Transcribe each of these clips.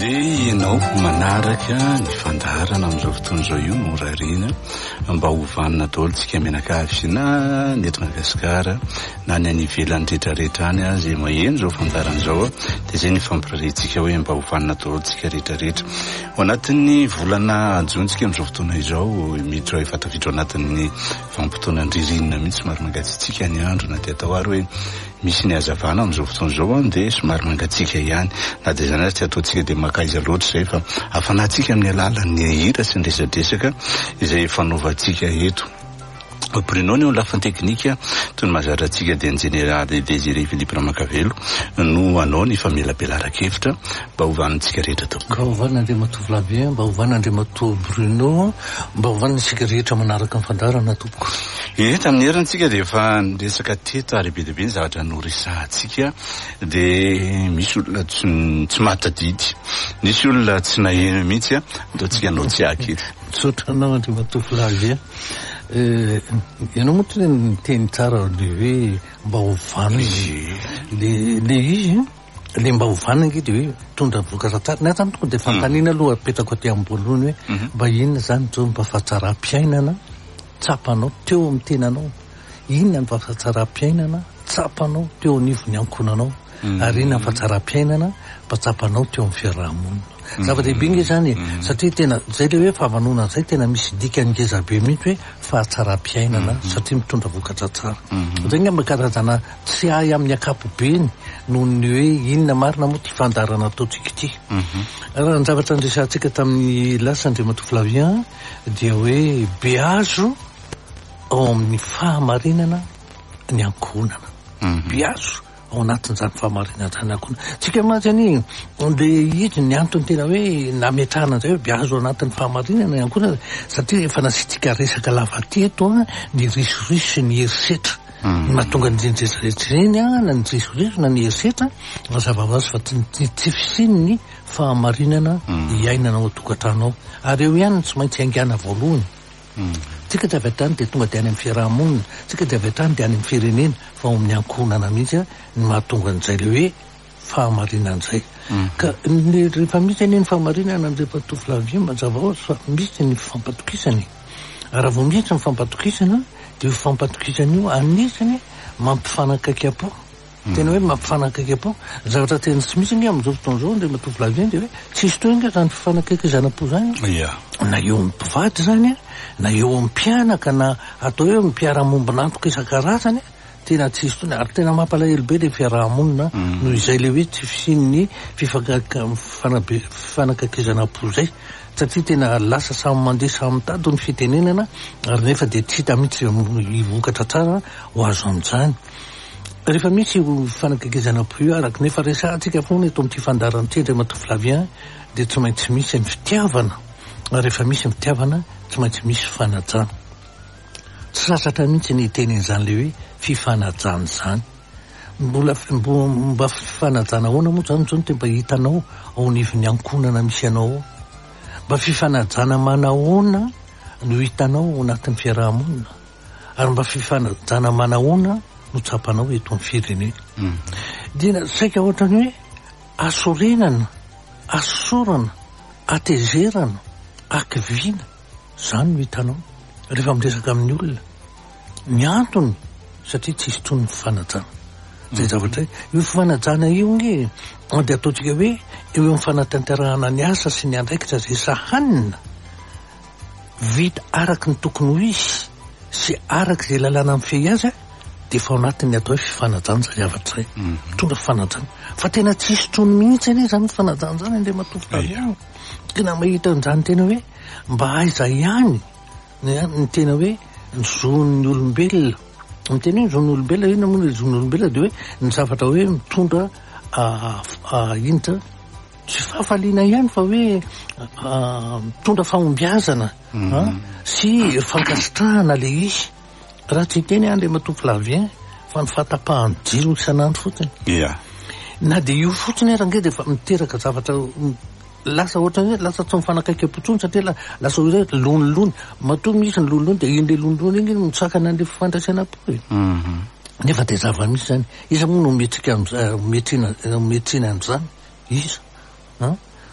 dia ianao manaraka ny fandaharana amin'izao fotoan'izao io norariana mba hovanina daolintsika menakavy na ny eto Madagasikara na ny any ivelany rehetrarehetra any azy maheno izao fandaharana izao dia izay ny fampirariantsika hoe mba hovanina daolintsika rehetrarehetra ao anatin'ny volana jontsika amin'izao fotoana izao miditra efa tafiditra ao anatin'ny vanim-potoana ririnina mihitsy somary mangatsitsika ny andro na dia atao ary hoe misy ny hazavana amin'izao fotoana izao dia somary mangatsika ihany na dia izany ary tsy ataontsika dia makaiza loatra izay fa hafanantsika amin'ny alalan'ny hira sy ny resadresaka izay fanaovantsika eto. Prenons eo ny lafiny teknika toy ny mazatra antsika dia ny général Désiré Philippe Ramakavelo no anao ny famelabelara-kevitra mba hovanantsika rehetra tao. Mba hovan'Andriamatoa Flavien, mba hovan'Andriamatoa Bruno, mba hovanantsika rehetra manaraka ny fandaharana tompoko. Tamin'ny herintsika dia efa niresaka teto ary be dia be ny zavatra noresahantsika dia misy olona tsy mahatadidy, misy olona tsy naheno mihitsy ataontsika anao tsy aketo. Sotranao Andriamatoa Flavien. Ianao moa tena ny teny tsara le hoe mba hovanina le izy le mba hovanina nge dia hoe tondra vokatra tsara na zany tonga dia fantaniana aloha apetako aty ambolohany hoe mba inona zany zao mba fahatsaram-piainana tsapanao teo amin'ny tenanao, inona ny fahatsaram-piainana tsapanao teo anivon'ny ankonanao ary inona ny fahatsaram-piainana mba tsapanao teo amin'ny fiarahamonina. Zava-dehibe nge zany satria tena zay le hoe fahavanona zay tena misy dikany ngeza be mihitsy hoe fahatsaram-piainana satria mitondra vokatra tsara. Zay ngamba karazana tsy ay amin'ny akapobeny noho ny hoe inona marina moa ty fandarana ataontsika ity. Raha ny zavatra andresantsika tamin'ny lasa Andriamatoa Flavien dia hoe beazo ao amin'ny fahamarinana ny ankonana. Beazo ao anatin'izany fahamarinana zany ankonana. Tsika matsy any le izy ny antony tena hoe nametrahana zay hoe beazo ao anatin'ny fahamarinana ny ankonana satria efa nasitsika resaka lava teto ny risoriso ny herisetra. Mahatonga ny rehetrarehetra ireny na ny risoriso na ny herisetra mazava ho azy fa tsy fisiny ny fahamarinana iainana ao atokantranao ary eo ihany tsy maintsy haingana voalohany. Tsika dia avy hatrany dia tonga dia any amin'ny fiarahamonina, tsika dia avy hatrany dia any amin'ny firenena fa ao amin'ny ankonana mihitsy ny mahatonga an'izay le hoe fahamarinana izay. Ka rehefa misy any ny fahamarinana Andriamatoa Flavien mazava ho azy fa misy ny fifampatokisany. Raha vao misy ny fifampatokisana dia io fifampatokisana io anisany mampifanakaiky-po. Tena hoe mampifanakaiky-po. Zavatra tena tsy misy nge amin'izao fotoan'izao Andriamatoa Flavien dia hoe tsisy toy nge zany fifanakaikizana-po zany. Na eo amin'ny mpivady zany na eo amin'ny mpianaka na atao hoe mpiara-mombonantoka isan-karazany tena tsisy toy ary tena mampalahelo be le fiarahamonina noho izay le hoe tsy fisin'ny fifanakaikizana-po zay satria tena lasa samy mandeha samy mitady ny fitenenana ary nefa dia tsy hita mihitsy hivokatra tsara ho azo amin'izany. Rehefa misy fifanakaikizana-po io araky nefa resantsika foana eto amin'ity fandaran'ity Andriamatoa Flavien dia tsy maintsy misy ny fitiavana. Rehefa misy ny fitiavana tsy maintsy misy fifanajana. Tsy sasatra mihitsy ny tenin'izany le hoe fifanajana izany. Mba fifanajana ahoana moa zany zao no te mba hitanao ao anivon'ny ankonana misy anao. Mba fifanajana manahoana no hitanao ao anatin'ny fiarahamonina ary mba fifanajana manahoana no tsapanao eto amin'ny firenena. Dia saika ohatrany hoe asorenana, asorana, atezerana, akiviana zany no hitanao rehefa miresaka amin'ny olona. Ny antony satria tsisy toy ny fifanajana. Zay zavatra io fifanajana io nge dia ataontsika hoe eo amin'ny fanatanterahana ny asa sy ny andraikitra zay sahanina vita araky ny tokony ho izy sy araky zay lalàna mifehy azy dia efa ao anatin'ny atao hoe fifanajana zay zavatra zay. Mitondra fifanajana fa tena tsisy trony mihitsy anie zany fifanajana zany Andriamatoa Flavien. Tena mahita an'izany tena hoe mba aiza ihany ny tena hoe ny zon'ny olombelona. Ny tena hoe ny zon'ny olombelona io na moa ny zon'ny olombelona dia hoe ny zavatra hoe mitondra inta tsy fahafaliana ihany fa hoe mitondra fahombiazana sy fankasitrahana le izy. Raha tsy teny Andriamatoa Flavien fa ny fahatapahany jiro isan'andro fotsiny. Na dia io fotsiny ary nge dia efa miteraka zavatra lasa ohatra hoe lasa tsy mifanakaiky-potsony satria lasa hoe lonilony matoa misy ny lonilony dia iny le lonilony iny mitsakana an'le fifandraisana-po e. Nefa dia zava-misy zany iza moa no metrina an'izany iza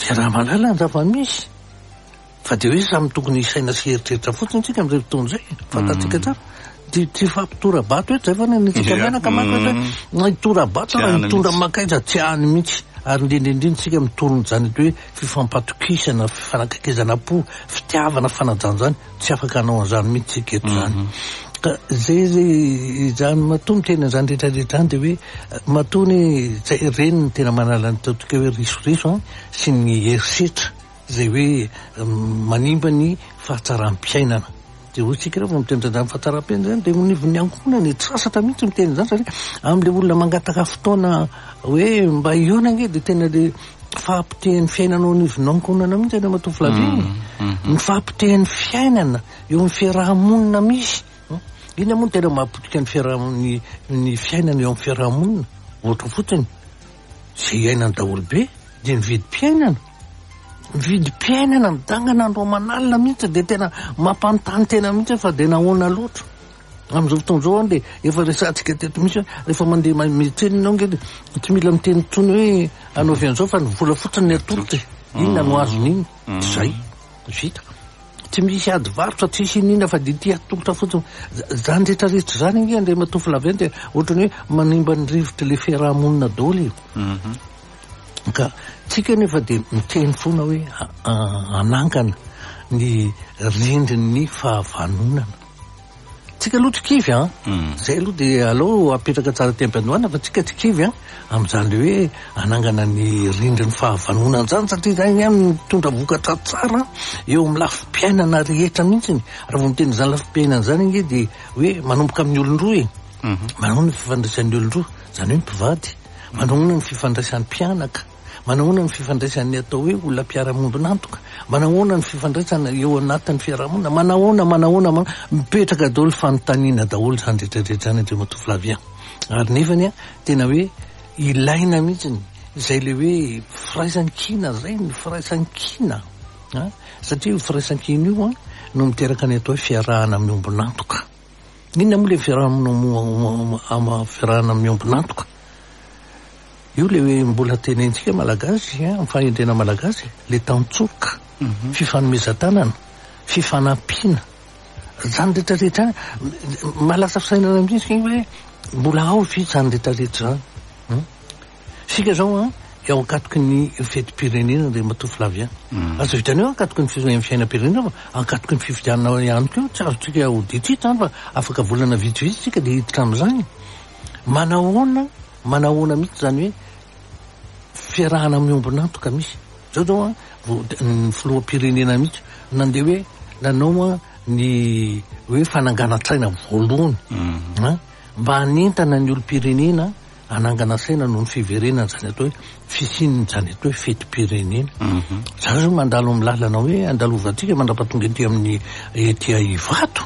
Dia raha malala ny zava-misy fa dia hoe samy tokony isaina sy heritreritra fotsiny tsika amin'izay fotoana izay fantatsika tsara ty fampitora-bato hoe zay fa nitsika mianaka maka hoe hitora-bato raha mitondra makaiza tsy hany mihitsy ary indrindrindrindra tsika mitorony zany hoe fifampatokisana fifanakakezana po fitiavana fanajanjany tsy afaka hanao an'izany mihitsy tsika eto zany ka zay zany matony tena zany rehetrarehetra any dia hoe matony zay reny ny tena manala ny taotsika hoe risoriso sy ny herisetra zay hoe manimba ny fahatsaram-piainana dia hoy tsika rehefa mitendra zany fahatsaram-piainana zany dia nivony ankonany sasatra mihitsy miteny zany satria amin'ilay olona mangataka fotoana hoe mba iona nge dia tena le fahampitehan'ny fiainanao nivony ankonana mihitsy any matoa filaviny ny fahampitehan'ny fiainana eo amin'ny fiarahamonina misy iny moa tena mahapotika ny fiainana eo amin'ny fiarahamonina ohatra fotsiny zay iainany daholo-be dia ny vidim-piainana vidim-piainana midangana andro manalina mihitsy dia tena mampanontany tena mihitsy fa dia nahoana loatra amin'izao fotoan'izao any dia efa resantsika teto misy rehefa mandeha mitsenina nge tsy mila miteny tsony hoe anaovy an'izao fa ny vola fotsiny ny atolotra inona no azony iny zay vita tsy misy ady varotra tsisy inina fa dia ty atolotra fotsiny zany rehetrarehetra zany nge andray matofy laveny dia ohatrany hoe manimba ny rivotra le fiarahamonina daholo ka tsika nefa dia miteny foana hoe anangana ny rindrin'ny fahavanonana tsika aloha tsy kivy zay aloha dia alao apetraka tsara tempandohana fa tsika tsy kivy amin'izany le hoe anangana ny rindrin'ny fahavanonana zany satria zany ihany mitondra vokatra tsara eo amin'ny lafim-piainana rehetra mihitsiny raha vo miteny zany lafim-piainana zany nge dia hoe manomboka amin'ny olon-droa manahoana ny fifandraisan'ny olon-droa zany hoe mpivady manahoana ny fifandraisan'ny mpianaka manahoana ny fifandraisany atao hoe olona mpiara-mondonantoka manahoana ny fifandraisana eo anatin'ny fiarahamonina manahoana mipetraka daholo fanontaniana daholo zany rehetrarehetra zany ndre matofy lavia ary nefany tena hoe ilaina mihitsiny izay le hoe firaisan-kina zay ny firaisan-kina satria firaisan-kina io no miteraka ny atao hoe fiarahana amin'ny ombonantoka inona moa le fiarahana amin'ny ombonantoka io le hoe mbola tenentsika malagasy amin'ny fahendrena malagasy le tantsoka fifanomezan-tanana fifanampiana zany rehetrarehetra malasa fisainana amin'izay hoe mbola ao vitsy zany rehetrarehetra zany sika zao eo ankatoky ny fetim-pirenena re matofy lavy azo vitany eo ankatoky ny fiainam-pirenena fa ankatoky ny fifidianana ihany keo tsy azotsika hoditry zany fa afaka volana vitsivitsy tsika dia hiditra amin'izany manahoana mihitsy zany hoe fiarahana amin'ny ombonantoka misy zao ny filoham-pirenena mihitsy nandeha hoe nanao ny hoe fanangana-tsaina voalohany mba hanentana ny olo-pirenena anangana saina noho ny fiverenana zany atao hoe fisininy zany atao hoe fetim-pirenena za zao mandalo amin'ny lalana hoe andalovantsika mandrapatonga ety amin'ny ety Ivato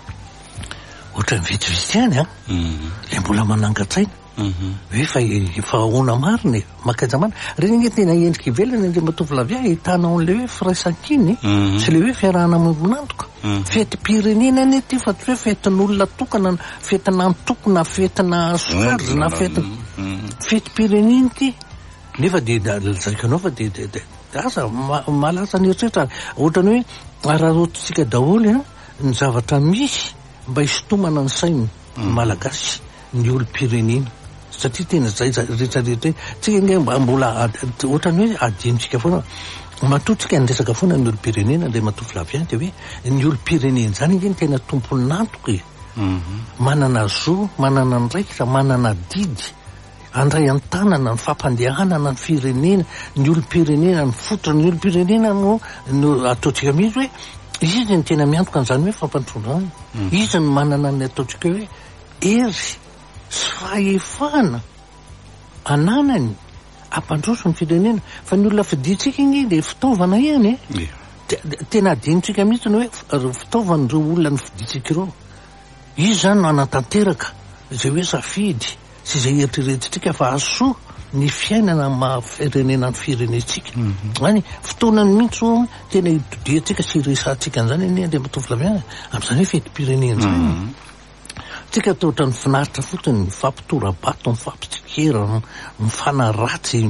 ohatra ny vitsivitsy ihany le mbola mananga-tsaina hoe fa ahoana mariny makaiza marina reny nge tena endrika ivelany ndre matofy lavia hitanao an'le hoe firaisan-kiny tsy le hoe fiarahana amin'ombonantoka fetim-pirenena ny ty fa tsy hoe fetin'olona tokana fetin'antoko fetina sokajy na fetim-pirenena ty nefa dia zaikanao fa dia asa malasa ny eritreritra ohatrany hoe ararototsika daholo ny zavatra misy mba hisotomana ny sainy malagasy ny olo-pirenena satria tena zay rehetrarehetra tsika nge mbola ohatrany hoe adinontsika foana matotsika nyresaka foana ny olo-pirenena ndray matofy laviany dia hoe ny olo-pirenena zany nge ny tena tompon'antoka manana zo manana ndraikitra manana didy andray an-tanana ny fampandehanana ny firenena ny olo-pirenena ny fototra ny olo-pirenena no ataotsika mihitsy hoe izy ny tena miantoka an'izany hoe fampandroana izy ny manana ny ataotsika hoe ery sy fahefana ananany ampandroso ny firenena fa ny olona fiditsika iny dia fitaovana ihany tena adinontsika mihitsy ny hoe fitaovana reo olona ny fiditsika ireo izy zany no anatanteraka zay hoe safidy sy zay eritreretintsika fa asoa ny fiainana mahafirenena ny firenetsika any fotoanany mihitsy tena idodiantsika sy resantsika an'izany ny andre matofy lavina amin'izany hoe fetim-pirenena zany tsika atao ohatran'ny finaritra fotsiny ny fampitora-bato ny fampitsikera ny fanaratsy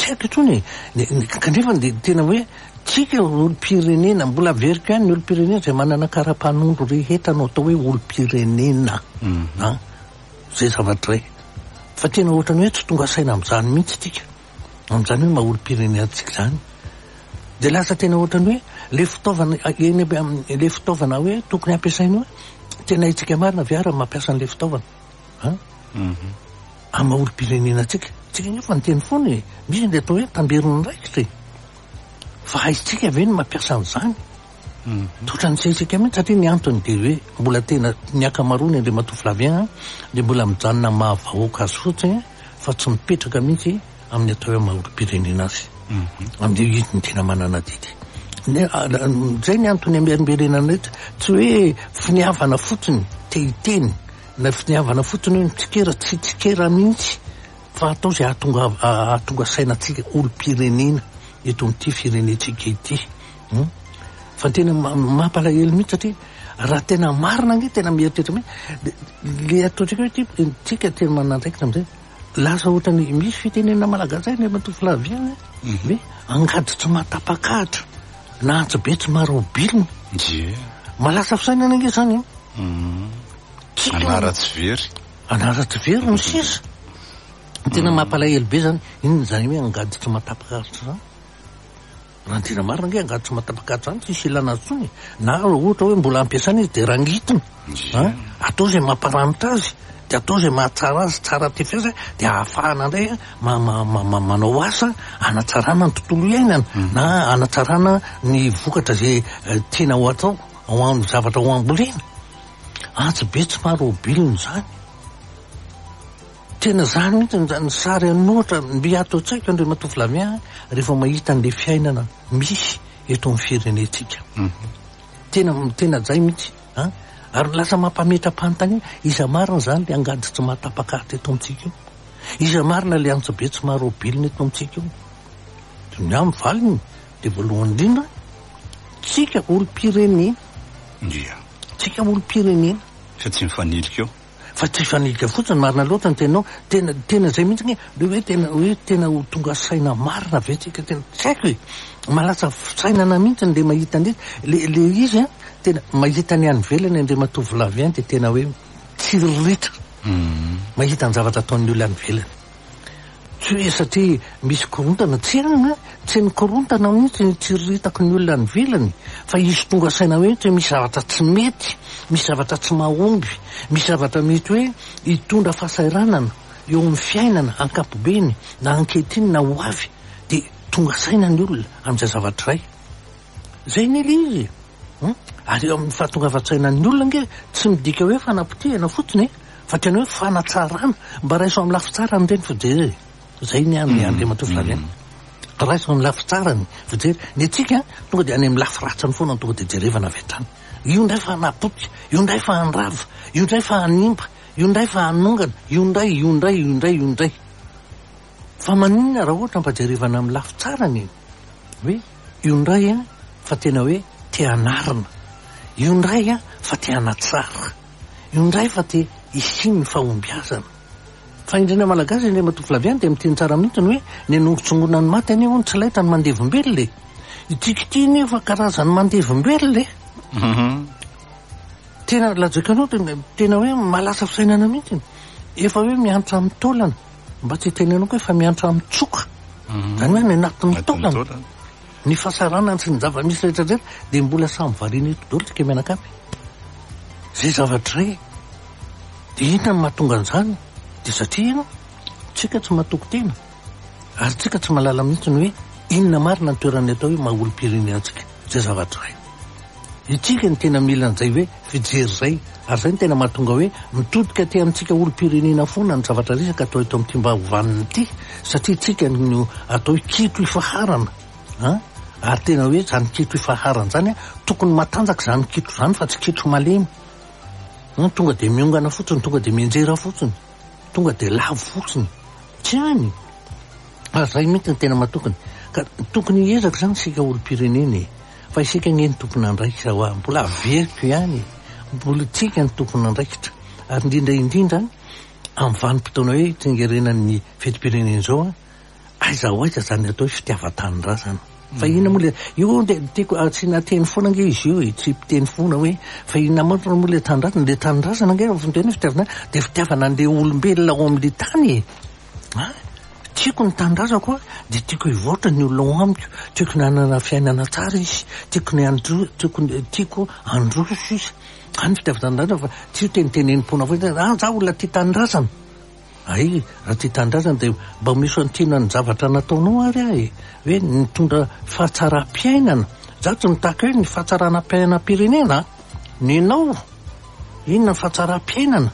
tsy haiko itsony kanefa de tena hoe tsika olo-pirenena mbola veriko ihany ny olo-pirenena zay manana karapanondro rehetra no atao hoe olo-pirenena zay zavatra ray fa tena ohatrany hoe tsy tonga saina am'izany mihitsy tika am'izany hoe maha olo-pirenena tsika zany de lasa tena ohatrany hoe le fitaovana hoe tokony ampiasainy hoe tena itsika marina viara mampiasa an'le fitaovana ama olo-pirenena tsika nefa nyteny foana misy le atao hoe tamberony raikitra fa haitsika ve ny mampiasa an'izany totrany tsy haitsika mihitsy satria ny antony de hoe mbola tena ny akamarony le Matoflavien de mbola mijanona mahavahoaka azy fotsiny fa tsy mipetraka mihitsy amin'ny atao hoe maha olo-pirenena azy amin'io izy ny tena manana didy zay ny antony amberimberenana rehetra tsy hoe finiavana fotsiny tehiteny na finiavana fotsiny hoe tsikera tsy tsikera mihitsy fa atao zay ahatonga sainatsika olo-pirenena eto amin'ity firenetsika ity fa tena mampalahelo mihitsy satria raha tena marina nge tena mieritreritra mihitsy le ataotsika hoe tsika tena manandraikitra am'izay lasa ohatrany misy fitenena malagasy ay ny Matoflavien hoe angady tsy matapakahatra na antsy be tsy marobilina malasa fisainana nge zany anara-tsy very ny sisa tena mampalahelo be zany inony zany hoe angady tsy matapakahatra zany raha tena marina nge angady tsy matapakahatra zany tsisy ilana azy tsony na ohatra hoe mbola ampiasana izy de rangitina atao zay mamparanitra azy de atao zay mahatsara azy tsara tefesa de ahafahana ndray manao asa anatsarana ny tontolo iainana na anatsarana ny vokatra zay tena ho atao hoany zavatra ho ambolena antsy be tsy marobiliny zany tena zany mihitsy ny sary anohatra miato tsaiko andre Matoflavien rehefa mahita an'le fiainana misy eto amin'ny firenetsika tena zay mihitsy ary lasa mampametra-pantany iza marina zany le angady tsy matapakahatra eto amintsika io iza marina le antsy be tsy marobiliny eto amintsika io de ny amin'ny valiny de voalohany indrindra tsika olo-pirenena tsika olo-pirenena fa tsy mifanilika eo fa tsy fanilika fotsiny marina loatra ny tenao tena zay mihitsy nge le hoe tena ho tonga saina marina ve tsika tena tsy haiko hoe malasa sainana mihitsy le mahita an'le le izy tena mahita ny any velany andre Matoflavien de tena hoe tsiriritra mahita ny zavatra ataon'ny olo any velany tsy hoe satria misy korontana tsy ny korontana mihitsy ny tsiriritako ny olona any velany fa izy tonga saina hoe tsy misy zavatra tsy mety misy zavatra tsy mahomby misy zavatra mety hoe hitondra fahasairanana eo amin'ny fiainana ankapobeny na anketiny na ho avy de tonga saina ny olona amin'izay zavatra ray zay ny le izy ary eo amin'ny fahatonga fatsainan'ny olona nge tsy midika hoe fanapotehana fotsiny fa tena hoe fanatsarana mba raiso amin'ny lafitsara ny reny fijery zay ny amin'ny andre Matoflavien raiso amin'ny lafitsarany fijery ny atsika tonga de any amin'ny lafiratsany foana tonga de jerevana avy hatrany io ndray fa hanapotika io ndray fa hanrava io ndray fa hanimba io ndray fa hanongana io ndray fa maninona raha ohatra mpajerevana amin'ny lafitsarany hoe io ndray fa tena hoe te hanarina io ndray fa te hanatsara io ndray fa te isiny ny fahombiazana fa indrindra malagasy indray Matoflavien de miteny tsara mihitsiny hoe ny nongotsongona ny maty any ony tsy laita ny mandevimbelole itikitiny fa karazany mandevimbelole tena lajakanao tena hoe malasa fisainana mihitsy efa hoe miantra amin'ny taolana mba tsy tenenao hoe fa miantra amin'ny tsoka zany hoe ny anatin'ny taolana ny fahasarana sy ny zava-misy rehetrarehetra de mbola samy variana eto daholo tsika mianakamy zay zavatra ray de inona ny mahatonga an'izany de satria tsika tsy mahatoky tena ary tsika tsy mahalala mihitsy ny hoe inona marina ny toerany atao hoe maha olo-pirenenantsika zay zavatra ray itsika ny tena mila an'izay hoe fijery zay ary zay ny tena mahatonga hoe mitodika te amintsika olo-pirenena foana ny zavatra resaka atao eto amin'ity mba hovaniny ity satria tsika no atao hoe kito ifaharana ary tena hoe zany kitro ifaharana zany tokony matanjaka zany kitro zany fa tsy kitro malemy tonga de miongana fotsiny tonga de mienjera fotsiny tonga de lavo fotsiny tsy any ary zay mihitsy ny tena mahatokony ka tokony ezaka zany sika olo-pirenena fa isika nge ny tompony andraikitra hoa mbola averiko ihany mbola tsika ny tompony andraikitra ary indrindra amin'ny vanim-potoana hoe tsingerenan'ny fetim-pirenena zao aiza oaiza zany atao hoe fitiavan-tanindrazana. Fa inona moa le io de tiako tsy nateny foana nge izy io tsy mpiteny foana hoe fa inona moa le tanindrazana le tanindrazana nge fiteny fitiavana de fitiavana an'le olombelona ao amin'le tany. Tiako ny tanindrazako de tiako hivoatra ny olona ao amiko, tiako nanana fiainana tsara izy, tiako androso izy. Any fitiavan-tanindrazana fa tsy tenitenenim-pona foana za olona tia tanindrazana. Ay, raha tia tanindrazana de mba misy antina ny zavatra nataonao ary hoe nitondra fahatsaram-piainana. Za tsy mitaka hoe ny fahatsarana-piainam-pirenena. Ninao inona ny fahatsaram-piainana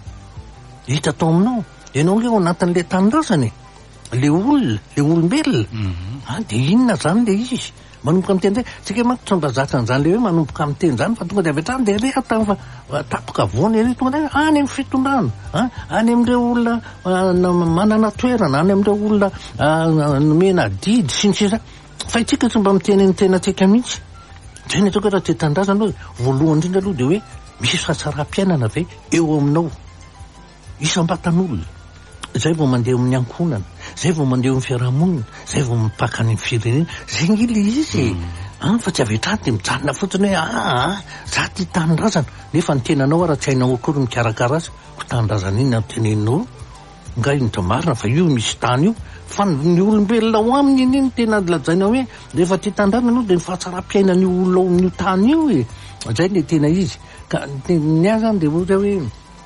hita tao aminao. Ianao nge ao anatin'le tanindrazana le olona, le olombelona. De inona zany le izy manomboka miteny zay. Tsika manko tsy mba zakan'izany le hoe manomboka miteny zany fa tonga de avy hatrany de rehata fa tapoka voany ery tonga de any amin'ny fitondrana, any amin'ireo olona manana toerana, any amin'ireo olona nomena didy sy ny sisa. Fa itsika tsy mba miteny ny tenantsika mihitsy. Zay ny ataoko raha tia tanindrazana aloha voalohany indrindra aloha de hoe misy fahatsaram-piainana ve eo aminao isam-batan'olona. Zay vao mandeha amin'ny ankonana, zay vao mandeha amin'ny fiarahamonina, zay vao mipaka ny firenena. Zay nge le izy fa tsy avy hatrany de mijanona fotsiny hoe za tia tanindrazana nefa ny tenanao raha tsy hainao akory mikarakara azy ho tanindrazana iny nateneninao nga iny dra marina fa io misy tany io fa ny olombelona ao aminy iny tena lazaina hoe rehefa tia tanindrazana anao de ny fahatsaram-piainany olona ao amin'io tany io zay le tena izy. Ka ny azy zany de ohatra hoe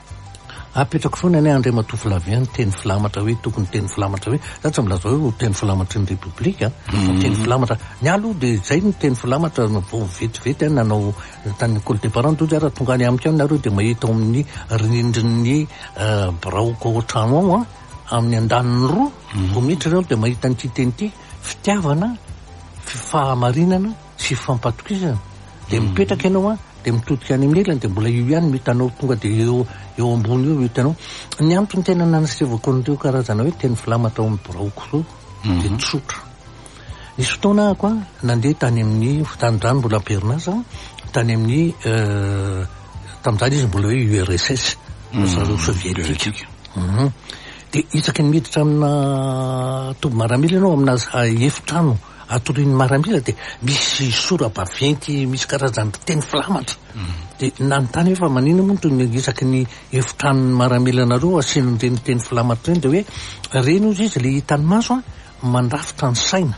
apetrako foana ny Andriamatoa Flavian teny filamatra hoe tokony teny filamatra hoe za tsy milaza hoe teny filamatra ny Repoblika teny filamatra ny aloha de zay ny teny filamatra vao vetivety nanao tany école des parents toy raha tonga any amiko any nareo de mahita ao amin'ny rindrin'ny braoko ao an-trano ao amin'ny andaniny roa vao miditra reo de mahita nyty teny ity fitiavana, fahamarinana sy fampatokisana de mipetraka ianao de mitodika any amin'ny ilany de mbola io ihany mitanao tonga de eo ambony io hitanao. Ny antony tena nanasivako an'ireo karazana hoe teny filamatra ao amin'ny braoko ro de tsotra. Nisy fotoana ako nandeha tany amin'ny tanindrazana mbola amperinasa tany amin'ny tam'izany izy mbola hoe URSS zareo sovietika. De isaky ny miditra amina toby maramila ianao amina efitrano atorian'ny maramila de misy sora-baventy misy karazany teny filamatra de nanontany hoe fa manina moa toy isaky ny efitranony maramila nareo asiany reny teny filamatra reny de hoe reny ozy izy le hitany maso mandrafitra ny saina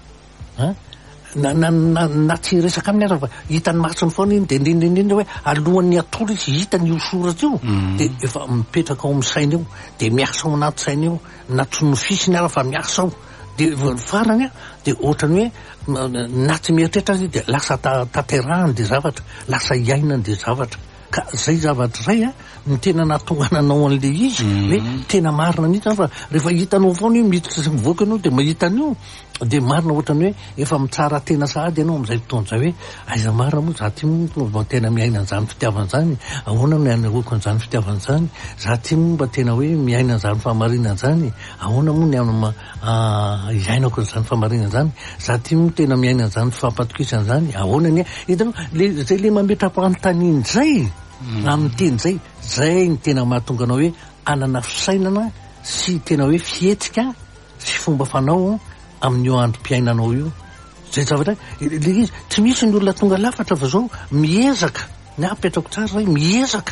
na tsy resaka aminy ara fa hitany masony foana iny de indrindrindrindra hoe alohan'ny atory izy hitany io soratra io de efa mipetraka ao amin'ny saina eo de miasa ao anaty saina eo na tsy nofisiny ara fa miasa ao de farany de ohatrany hoe na tsy mieritreritra azy de lasa tanterahany de zavatra lasa iainany de zavatra ka zay zavatra zay ny tena nahatonga nanao an'le izy hoe tena marina mihitsy fa rehefa hitanao foana io miditra sy mivoaka ianao de mahita an'io de marina ohatrany hoe efa mitsara tena sahady ianao am'izay fotoana zay hoe aiza marina moa za ty mba tena miaina an'izany fitiavana zany ahoana ny anaroko an'izany fitiavana zany za ty mba tena hoe miaina an'izany fahamarinana zany ahoana moa ny iainako an'izany fahamarinana zany za ty moa tena miaina an'izany fampatokisana zany ahoana ny hitanao zay le mametrapo antaniny zay amin'ny teny zay ny tena mahatonga anao hoe anana fisainana sy tena hoe fihetsika sy fomba fanao amin'io androm-piainanao io zay zavatra le izy tsy misy ny olona tonga lafatra fa zao miezaka ny apetrako tsara zay miezaka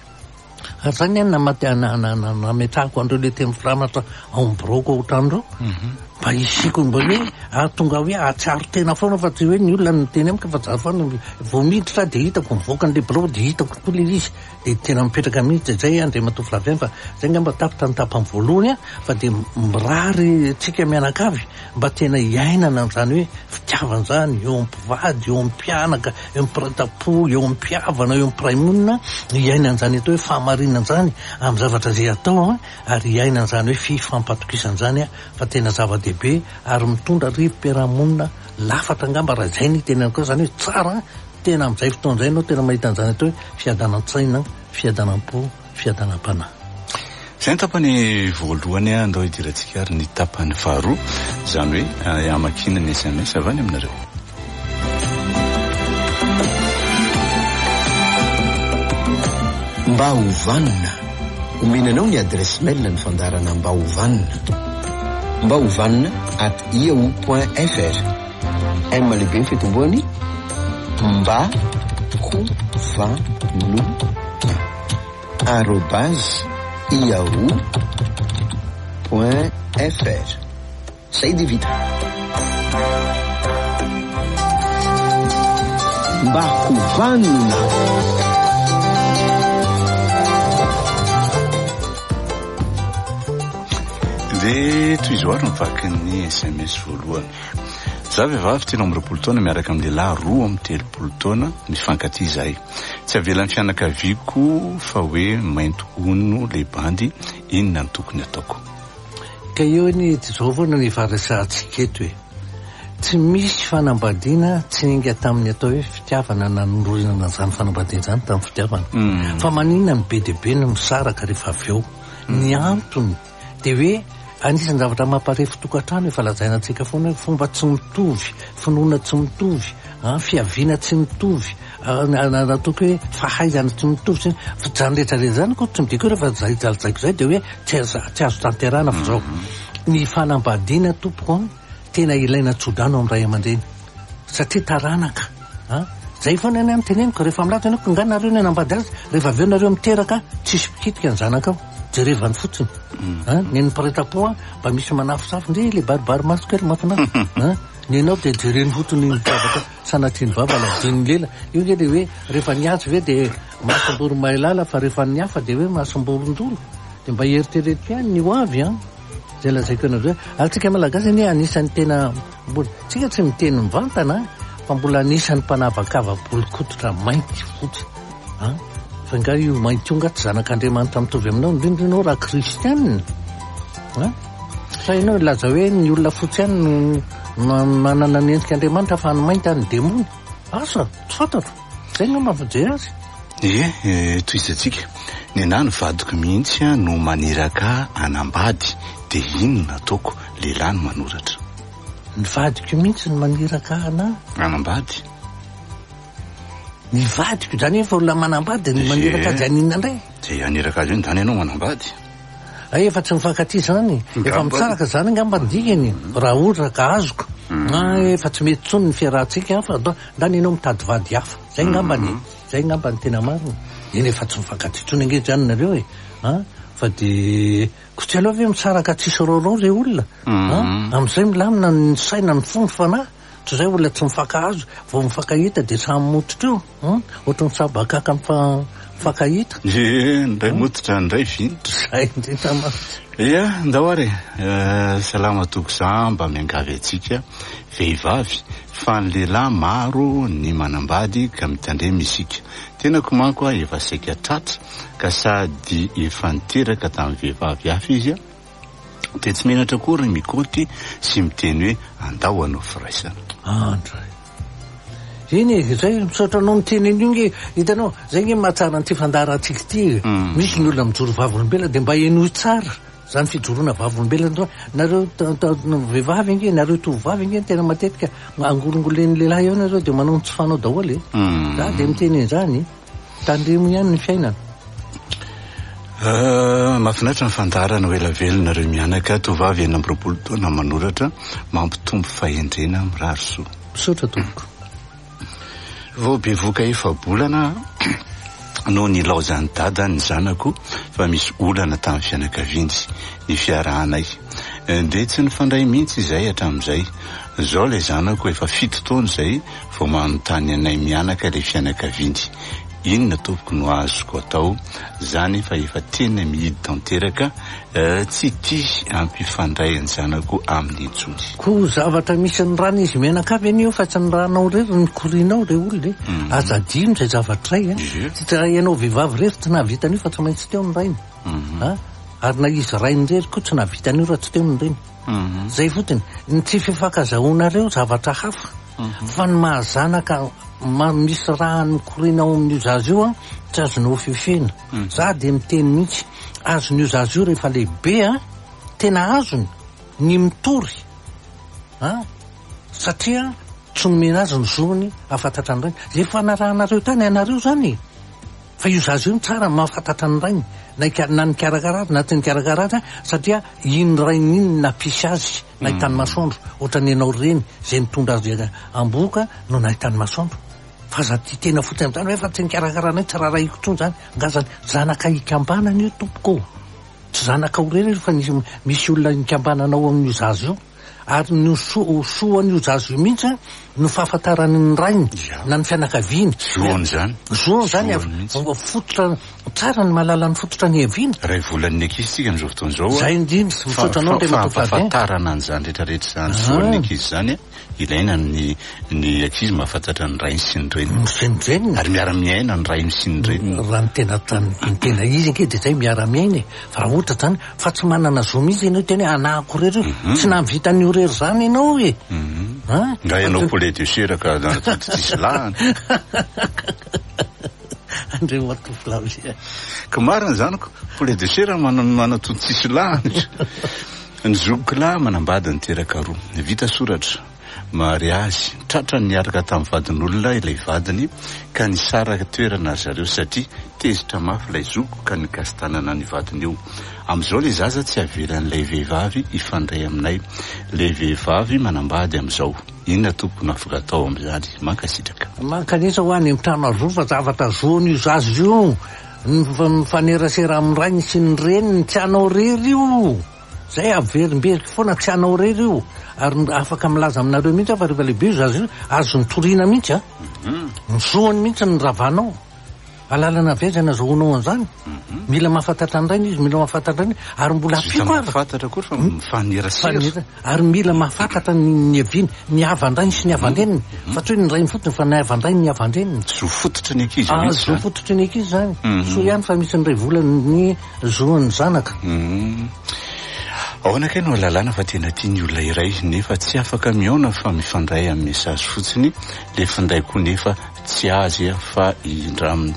ary zany nametrahako andreo le teny filamatra ao amin'ny braoko ao trano reo mba isiko mba hoe tonga hoe atsiaro tena foana fa tsy hoe ny olona ny teny amiko fa za foana vao miditra de hitako mivoaka n'le braoko de hitako koa le izy de tena mipetraka mihitsy zay Andriamatoa Flavian fa zay ngamba tapitra ny tapany voalohany fa de mirary tsika mianakavy mba tena iainana am'izany hoe fitiavana zany eo ampivady eo ampianaka eo ampiratapo eo ampiavana eo ampiray-monina iainana zany atao hoe fahamarinana zany amin'ny zavatra zay atao ary iainana zany hoe fifampatokisana zany fa tena zava-dehibe ary mitondra rivo-piarahamonina lafatra ngamba raha zay ny tena koa zany hoe tsara tena amin'izay fotoana zay anao tena mahita an'izany atao hoe fiadanan-tsaina fiadanam-po fiadanam-panahy. Zay ny tapany voalohany andao hidirantsika ary ny tapany faharoa zany hoe amakina ny SMS avy any aminareo. Mba hovanina omenanao ny adresy mail ny fandarana mba hovanina mba hovanina @yahoo.fr. M lehibe ny fitomboany mba hovanina @yahoo.fr. Zay dia vita. Mba hovanina. Dia toy izoary mivaky ny SMS voalohany. Za vehivavy tena 30 taona miaraka amin'ny lehilahy 30 taona mifankaty izahay. Tsy avelan'ny fianakaviako fa hoe mainto ono le bandy, inona no tokony ataoko? Ka eo ny zao foana ny farasantsika eto hoe tsy misy fanambadiana tsy ninga tamin'ny atao hoe fitiavana nanorozana izany fanambadiana izany tamin'ny fitiavana. Fa maninona ny be dia be ny misaraka rehefa avy eo. Ny antony dia hoe anisan'ny zavatra mamparefy tokantrano efa lazaina antsika foana hoe fomba tsy mitovy, finoana tsy mitovy, fiaviana tsy mitovy, natoka hoe fahaizana tsy mitovy. Fa zany rehetrarehetra zany koa tsy midiko rehefa zay jalijaiko zay dia hoe tsy azo tanterana fa zao. Ny fanambadiana tompoko tena ilaina tsodrano amin'ny ray aman-dreny satria taranaka. Zay foana any amin'ny teneniko rehefa milato ianao nga nareo ny anambady azy rehefa avy eo nareo miteraka tsisy pikitika ny zanaka ao. Jerevany fotsiny. Ny mpiretam-po mba misy manafosafo ndre le baribary maso kely mahafinaritra. Ny anao dia jereny fotsiny zavatra sanatriany vava lavdiny lela. Io nge dia hoe rehefa niazy ve dia mahasambory mailala fa rehefa ny hafa dia hoe mahasamborondolo. Dia mba eritreretika ihany ny ho avy zay lazaiko anareo hoe atsika malagasy ny anisan'ny tena tsika tsy miteny mivantana fa mbola anisan'ny mpanavakava bolikototra mainty fotsy. Fa nga io mainty io nga tsy zanak'Andriamanitra mitovy aminao indrindra ianao raha kristianina. Fa ianao laza hoe ny olona fotsy ihany manana ny endrik'Andriamanitra fa ny mainty any demony. Asa tsy fantatro. Zay no mahafajery azy. Toy izatsika ny anahy ny vadiko mihitsy no maniraka anambady dia inona ataoko? Lehilahy no manoratra. Ny vadiko mihitsy no maniraka anambady. Ny vadiko zany efa olona manambady ny maniraka azy aninona indray? Zay aniraka azy io zany ianao manambady. Efa tsy mifankaty zany. Efa mitsaraka zany ngamba ndikany raha ohatra ka azoko. Efa tsy mety tsony ny fiarahantsika fa ndany ianao mitady vady hafa. Zay ngamba ny tena marina. Eny efa tsy mifankaty tsony ange zany nareo fa dia ko tsy aloha ve misaraka tsisy rorao re olona. Amin'izay milamina ny saina ny fomba fanahy. Tsy zay olona tsy mifankahazo vao mifankahita dia samy mototra eo. Ohatry ny sabakaka mifankahita. Ndray mototra ndray vinitra. Zay ndrindra maritra. Ia, ndao ary salama toko za mba miangavy atsika vehivavy fa ny lehilahy maro ny manambady ka mitandre misika. Tena komanko efa saika tratra ka sady efa niteraka tamin'ny vehivavy hafa izy dia tsy menatra kory mikoty sy miteny hoe andao anao firaisana. Andray. Iny zay misaotra anao miteny an'io nge hitanao zay nge mahatsara an'ity fandarantsika ity. Misy ny olona mijoro vavolombelona dia mba enoy tsara zany fijoroana vavolombelona. Nareo vehivavy nge nareo tovovavy nge tena matetika angolongoleny lehilahy eo nareo dia manao tsy fanao daholo. Za dia miteny an'izany tandremo ihany ny fiainana. Mahafinaritra ny fandarana ho elavelona nareo mianaka tovavy 40 taona manoratra mampitombo fahendrena mirary soa. Misaotra tompoko. Vao bevoka efa bolana no nilaozany dada ny zanako fa misy olana tamin'ny fianakaviany ny fiarahanay. Dia tsy nifandray mihitsy izay hatramin'izay. Zao ilay zanako efa 7 taona izay vao manontany anay mianaka ilay fianakaviany. Inona tompoko no azoko atao zany fa efa tena mihidy tanteraka tsy tia ampifandray ny zanako amin'ny intsony. Ko zavatra misy ny rano izy menaka avy an'io fa tsy ny ranao rery ny korinao re olona azadino zay zavatra ray tsy raha ianao vehivavy rery tsy nahavitan'io fa tsy maintsy teo ny rainy. Ary na izy rainy rery koa tsy nahavitan'io raha tsy teo ny reny. Zay fotiny ny tsy fifankazahoanareo zavatra hafa fa ny mahazanaka misy raha mikorinao amin'io zazy io tsy azonao fifena. Za dia miteny mihitsy azon'io zazy io rehefa lehibe tena azony ny mitory satria tsy nomena azy ny zoany afantatra ny rainy. Zay fanarahanareo tany anareo zany fa io zazy io tsara mahafantatra ny rainy na nikarakaratra na ty nikarakaratra satria iny rainy iny nampisy azy nahitany masoandro ohatrany ianao reny zay nitondra azy amboka no nahitany masoandro fa za ty tena fotsiny am'zany hoe fa tsy nikarakarana tsy raha raiko tsony zany ngazany zanaka ikambanana io tompoko tsy zanaka oreny fa misy olona nikambananao amin'io zazy io ary ny soan'io zazy io mihitsy no fahafantarany ny rainy na ny fianakaviany zoany zany fototra tsara ny mahalala ny fototra ny heviany ray volan'ny ankizy tsika n'izao fotoan'izao zay indrindra misaotra anao fahafantarana an'izany rehetrarehetra zany zoan'ny ankizy zany ilaina ny ankizy mahafantatra ny rainy sy ny reniny ary miara-miaina ny rainy sy ny reniny raha ny tena izy anke de zay miara-miaina fa raha ohatra zany fa tsy manana zo mihitsy ianao tena hoe anahako rery io tsy navita ny orery zany ianao e nga ianao poulet de chair ka tsisy lahany andre matoflavia ka marina zany ko poulet de chair manatody tsisy lahany ny zokola manambady ny teraka roa vita soratra mariazy tratra niaraka tamin'ny vadin'olona ilay vadiny ka nisaraka toerana zareo satria tezitra mafy ilay zoko ka nikasitanana ny vadiny io am'izao le zaza tsy avelan'ilay vehivavy ifandray aminay le vehivavy manambady am'izao inona tompony afaka atao am'izany mankasitraka mankanisa ho any am'trano azo fa zavatra zoan'io zazy io mifanerasera amin'ny rainy sy ny reniny tsy anao rery io zay averimberika foana tsy anao rery io ary afaka milaza aminareo mihitsy fa rehefa lehibe io zazy io azo nitoriana mihitsy ny zoany mihitsy ny ravanao alalana vezana zaonao an'izany mila mahafantatra ny rainy izy mila mahafantatra ny ary mbola apiko mahafantatra koa fa mifanerasera ary mila mahafantatra ny aviny ny havan-drainy sy ny havan-dreniny fa tsy hoe ny rainy fotony fa ny havan-drainy ny havan-dreniny zo fototra ny ankizy mihitsy zo fototra ny ankizy zany so ihany fa misy ny ray volany zoan'ny zanaka ahoana kay no alalana fa tena tiany olona iray nefa tsy afaka miaona fa mifandray amin'ny mesazy fotsiny le fanday koa nefa tsy azy fa indraminy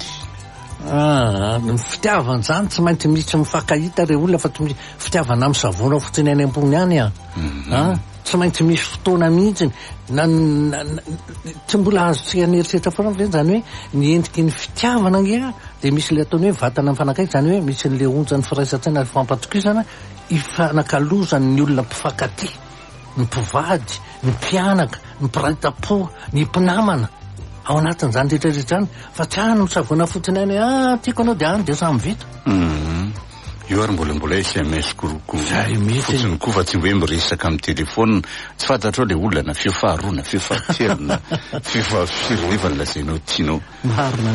ny fitiavana zany tsy maintsy misy mifankahita re olona fa tsy misy fitiavana amin'ny savona fotsiny any ambony any tsy maintsy misy fotoana mihitsy tsy mbola azotsika neritreritra foana reny zany hoe niendriky ny fitiavana nge de misy le ataony hoe vatana mifanakaiky zany hoe misy n'le onjany firaisan-tsaina fampatokisana ifanakalozany ny olona mpifankaty ny mpivady ny mpianaka ny mpiraitam-po ny mpinamana ao anatin'izany rehetrarehetra zany fa tsy any misavona fotsiny any tiako anao de any de samy vita io ary mbolambola SMS fotsiny koa fa tsy hoe miresaka amin'ny telefona tsy fantatrao le olona na feo faharoa na feo fahatelo na feo fahafiry nefa lazainao tianao marina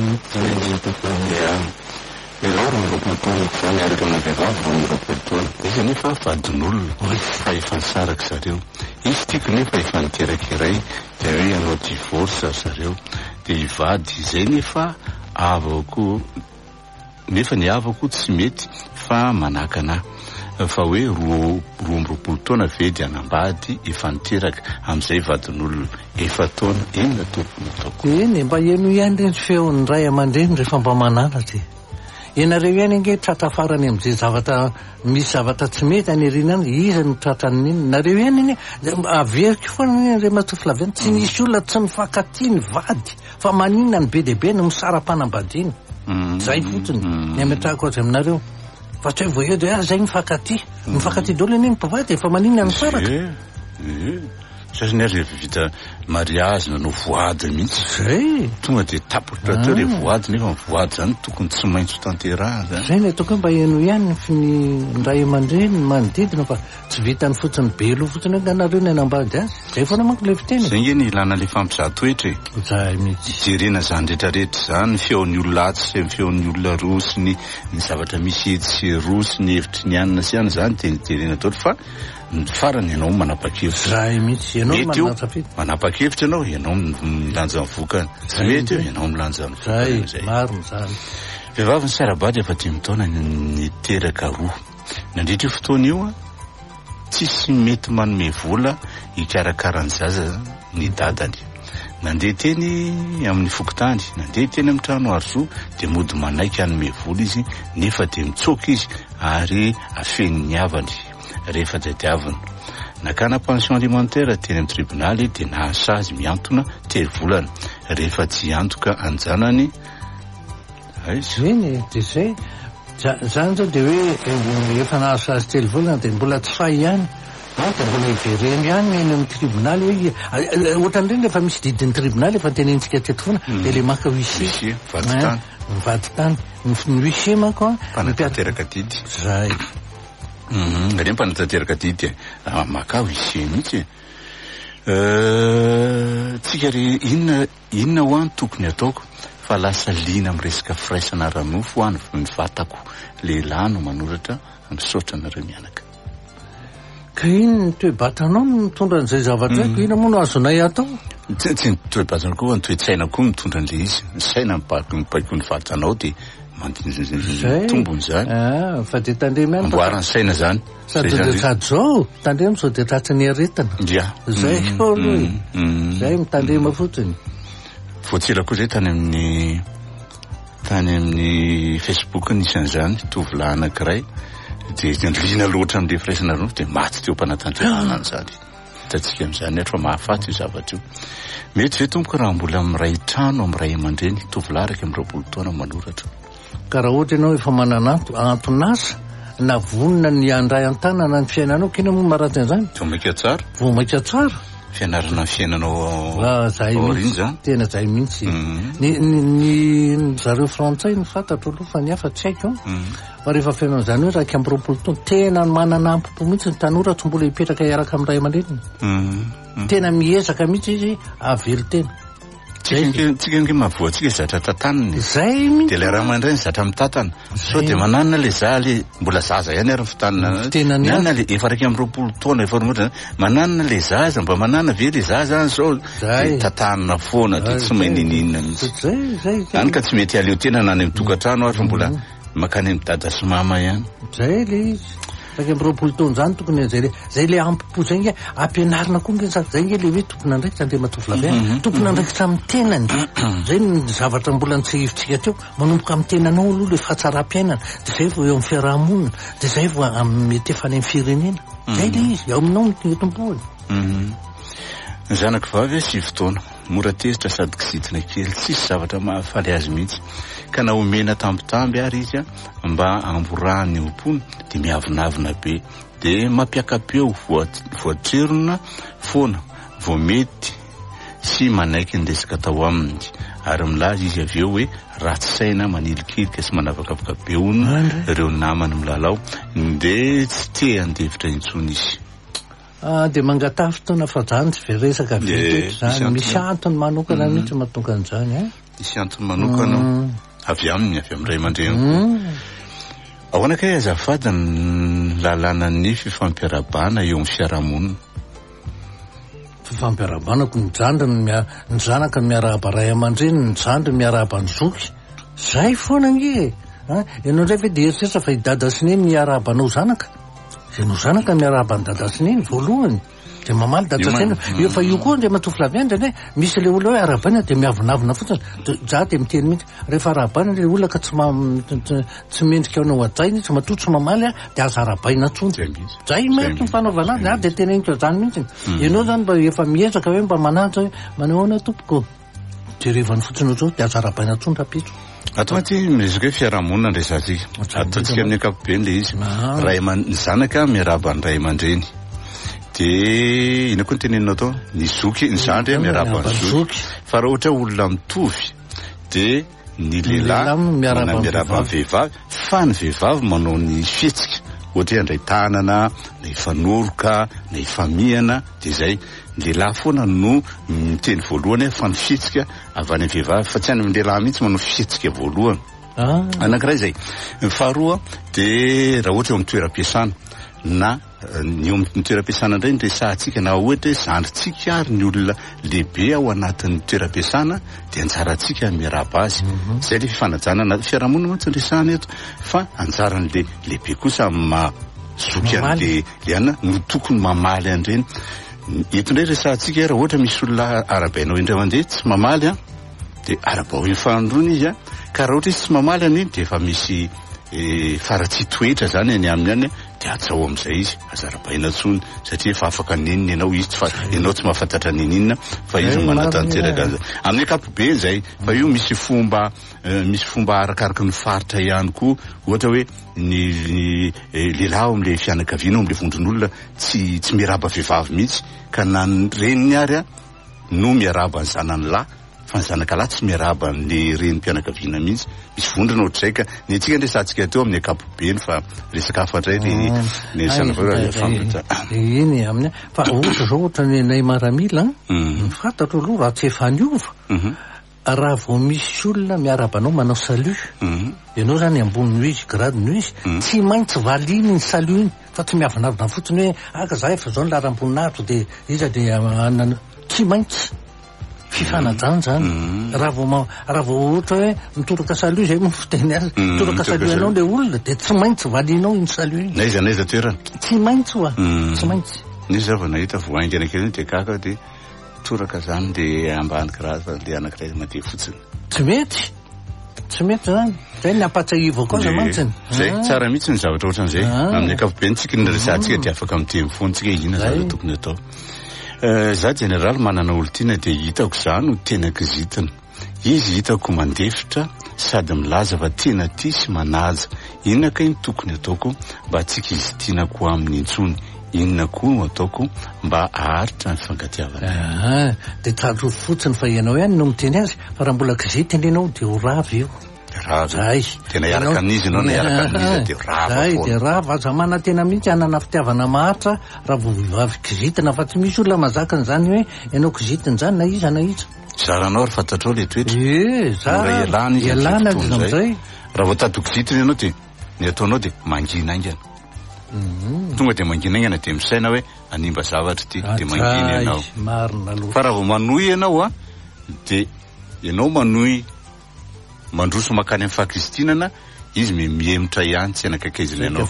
izy nefa vadin'olona fa efa nisaraka zareo izy tiako nefa efa niteraka iray de hoe ianao divorce zareo de hivady izay nefa avako nefa ny avako tsy mety fa manaka anahy fa hoe roa amby-roapolo taona vedy anambady efa niteraka am'izay vadin'olona efa taona inona tompony ataoko eny mba eno ihany reny feon'ny ray aman-dreny rehefa mba manana ty ianareo ihany ange tratra farany am'izay zavatra misy zavatra tsy mety any arina any iza no tratrany iny nareo ihany iny averiky foana re matoflaveny tsy nisy olona tsy mifankaty ny vady fa maninona ny be dehibe no misara-panambadiany zay fotsiny ny ametrahako azy aminareo fa tsy hoe voeo de zay mifankaty dolo iny mpivady efa maninona ny saraka satria ny ary vita mariage nanao voady mihitsy zay tonga de tapotra teo le voady nefa ny voady zany tokony tsy maintsy tanterahana zay ny ataoko hoe mba eno ihany ny ray aman-dreny ny manodidina fa tsy vitany fotsiny belo fotsiny hoe anareo ny anambady azy zay foana manko le fiteny zay nge ny ilana le fampizahan-toetra zay mihitsy jerena zany rehetrarehetra zany feon'ny olona atsy sy feon'ny olona rosiny ny zavatra misy ety sy rosiny hevitry ny anina sy any zany de jerena toetra fa ny farany ianao manapa-kevitra zay mihitsy ianao manapa-kevitra ianao ianao milanja ny vokany tsy mety eo ianao milanja ny vokany zay mariny zany vehivavy ny sarabady efa 10 taona niteraka roa nandritra io fotoana io tsisy mety manome vola hikarakara ny zaza ny dadany nandeha teny amin'ny fokotany nandeha teny amin'ny trano arzo de mody manaiky hanome vola izy nefa de mitsoka izy ary afen'ny havany rehefa jadiavina nakana pension alimentaire teny amin'ny tribunaly de nahasazy miantona tery volana rehefa tsy antoka anjanany iny de zay zany zao de hoe efa nahasazy telo volana de mbola tsy fay ihany de mbola ivereny ihany eny amin'ny tribonaly hoe ohatrandreny efa misy didin'ny tribonaly efa tenentsika teto foana de le maka huissier mivady tany ny huissier manko mpanatanteraka didy zay re mpanatanteraka didy maka huissier mihitsy tsika ry inona ho any tokony ataoko fa lasa lina amin'ny resaka firaisana ranofo ho any ny vatako lehilahy no manoratra misaotra anareo mianaka ka iny ny toe-batanao no mitondra an'izay zavatra haiko ina moa no azonay atao tsy ny toe-batana koa ny toe-tsaina koa mitondra an'le izy ny saina mipaiko ny vatanao de tombony zany fa de tandremy any amboarany saina zany sady zao tandremy sao de tratsiny aretana zay aloha zay mitandrema fotsiny voatsila koa zay tany amin'ny Facebook nisan'izany tovolahy anankiray de lina loatra amin'le firaisana rono de maty teo mpanatanterahana an'izany hitatsika amin'izany efa mahafaty io zavatra io mety ve tompoko raha mbola amiray trano amiray aman-dreny tovolahy raiky amin'ny 20 taona manoratra ka raha ohatra ianao efa manana antonasa na vonona ny andray an-tanana ny fiainanao kina moa maraty an'izany vomaika tsara fianarana fiainanao zay zany tena zay mihitsy ny zareo frantsay ny fantatro aloha fa ny hafa tsy haiko fa rehefa fiainao zany hoe raiky amby 20 taona tena manana ampopo mihitsy ny tanora tsy mbola hipetraka hiaraka amin'ny ray aman-dreny tena miezaka mihitsy izy avelo tena tsika nge mahavoatsika zatra tataniny zay mihitsy de le raha mandray ny zatra mitatana so de manana le za le mbola zaza ihany ary fitanana le efa raiky amby 20 taona efa romotra manana le zaza mba manana ve le zaza zao de tatanina foana de tsy mahay ninina mihitsy any ka tsy mety aleo tena nany amin'ny tokantrano ary mbola makany amin'ny dada sy mama ihany zay le izy raiky amby 20 taona zany tokony zay le ampopo zay nge ampianarina koa nge zay nge le hoe tompona andraikitra andrema tovolahy tompona andraikitra amin'ny tenany zay ny zavatra mbola nitsihivitsika teo manomboka amin'ny tenanao aloha le fahatsara-piainana de zay vo eo amin'ny fiarahamonina de zay vo mety efa any amin'ny firenena zay le izy eo aminao ny tomboany ny zanako vavy 7 taona mora tezitra sady kisitina kely tsisy zavatra mahafaly azy mihitsy ka na omena tambitamby ary izy mba amborahany ompony de miavinavina be de mampiakapeo voatserona foana vo mety sy manaiky ny resaka tao aminy ary milaza izy aveo hoe ratsy saina manilikilika sy manavakavaka be ono ireo namany milalao de tsy te andevitra intsony izy de mangatafy taona fa zany tsy veresaka vetetra zany misy antony manokana mihitsy mahatonga an'izany misy antony manokana avy amin'ny ray aman-dreny ahoana kay azafady ny lalàna ny fifampiarabana eo amin'ny fiarahamonina fifampiarabanako ny zanaka ny miarahaba ray aman-dreny ny zandry miarahaba ny zoky zay foana nge ianao ndray ve de eritreritra fa idada sy neny miarabanao zanaka ianao zanaka miarahaba ny dada sy neny voalohany de mamaly dada sy neny efa io koa de matofolaviandra ne misy le olona hoe arabaina de miavinavina fotsiny za de miteny mihitsy rehefa arabaina le olona ka tsy mendrika anao ajainy tsy matoa tsy mamaly de aza arabaina tsony zay mety mifanaovana azy de teneniko zany mihitsy ianao zany mba efa miezaka hoe mba manaja hoe manao ahoana tompoko jerevany fotsiny otrao de aza arabaina tsony rapitso atao aty miresaka hoe fiarahamonina ndray zatsika ataontsika amin'ny ankapobeny le izy ny zanaka miarahaba ny ray aman-dreny de ina koa ny tenenina atao ny zoky ny zandry miarahaba ny zoky fa raha ohatra olona mitovy de ny lehilahy miarahaba ny vehivavy fa ny vehivavy manao ny fihetsika ohatra hoe andray tanana na ifanoroka na ifamiana de zay lehilahy foana no miteny voalohany fa ny fihetsika avy any vehivavy fa tsy any amin'ny lehilahy mihitsy manao fihetsika voalohany anankiray zay faharoa de raha ohatra eo amin'ny toeram-piasana na ny eo amin'ny toeram-piasana indray nresahantsika na ohatra hoe zandritsika ary ny olona lehibe ao anatin'ny toeram-piasana de anjarantsika miarahaba azy zay le fifanajana anaty fiarahamonina moa tsy nresahana eto fa anjaran'le lehibe kosa mazoky an'le ana no tokony mamaly an'ireny eto indray resahantsika raha ohatra misy olona arabainao indray mandeha tsy mamaly de arabao ifandrony izy ka raha ohatra izy tsy mamaly an'iny de efa misy faratsy toetra zany any aminy any de atsao am'izay izy azarabaina tsony satria efa afaka ninina ianao izy fa ianao tsy mahafantatra nininina fa izy manatanteraka azy amin'ny akapobe zay fa io misy fomba arakaraka ny faritra ihany koa ohatra hoe ny lehilahy am'le fianakaviana am'le vondron'olona tsy miaraba vehivavy mihitsy ka na ny reniny ary a no miaraba ny zanany lahy fa ny zanakalahy tsy miaraba ny reny mpianakaviana mihitsy misy vondrona ohatr'izay ka ny antsika nresantsika teo amin'ny akapobeny fa resaka hafa indray ny sanavafamita iny amin'ny fa ohatra zao ohatra ny nay maramila ny fantatro aloha raha tsy efa niova raha vao misy olona miarabanao manao salut ianao zany ambony izy grade no izy tsy maintsy valiny ny salut iny fa tsy miavinavina fotsiny hoe aka za efa zao ny laram-boninahitro de iza de tsy maintsy fifanajany zany raha vao ohatra hoe mitoroka salut zay mifiteny azy mitoroka salut ianao le olona de tsy maintsy valinao iny salut iny naiza toerana tsy maintsy oa tsy maintsy nisy zava nahita voaingana kely de kaka de toraka zany de ambaniky raha fa le anankiray mandeha fotsiny tsy mety zany zay ny ampatsahivao koa za mantsiny zay tsara mihitsy ny zavatra ohatran'izay amin'ny akapobentsika ny resantsika de afaka miteny fontsika ina zavatra tokony atao za generaly manana olo tiana de hitako zany no tena kizitina izy hitako mandefitra sady milaza fa tena tia sy manaja inona ka iny tokony ataoko mba tsika izy tianako amin'ny intsony inona koa no ataoko mba aharitra ny fangatiavana de tsaro fotsiny fa ianao ihany no miteny azy fa raha mbola kizitiny ianao de ho ravy io zay tena iaraka amin'izy ianao na iaraka amin'izy de rava foana de rava aza manatena mihitsy anana fitiavana maharitra raha vao vehivavy kizitina fa tsy misy olona mazaka an'izany hoe ianao kizitina zany na iza zaranao ry fantatrao le toetra ialana am'izay raha vao tady kizitina ianao de ny ataonao de mangina aingana tonga de mangina aingana de misaina hoe animba zavatra ty de mangina ianao fa raha vao manohy ianao de ianao manohy mandroso makany amin'ny fahakizitinana izy miemotra ihany tsy anakakezina ianao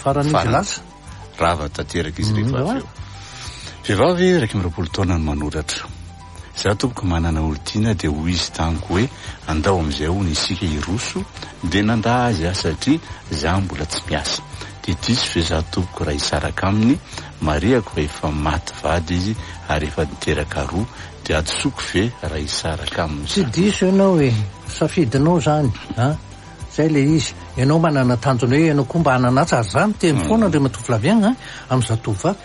rava tanteraka izy rehefa aveo vehivavy raiky miroapolo taona ny manoratra za tompoko manana olo tiana de hoy izy taniko hoe andao am'izay ho ny isika iroso de nanda azy satria za mbola tsy miasa de diso fe za tompoko raha isaraka aminy mariako fa efa maty vady izy ary efa niteraka roa de atsoko fe raha isaraka aminy tsy diso ianao hoe safidinao zany zay le izy ianao manana tanjony hoe ianao koa mba hananasa ary zany teny foana ndre matovilaviagna am'za tovavy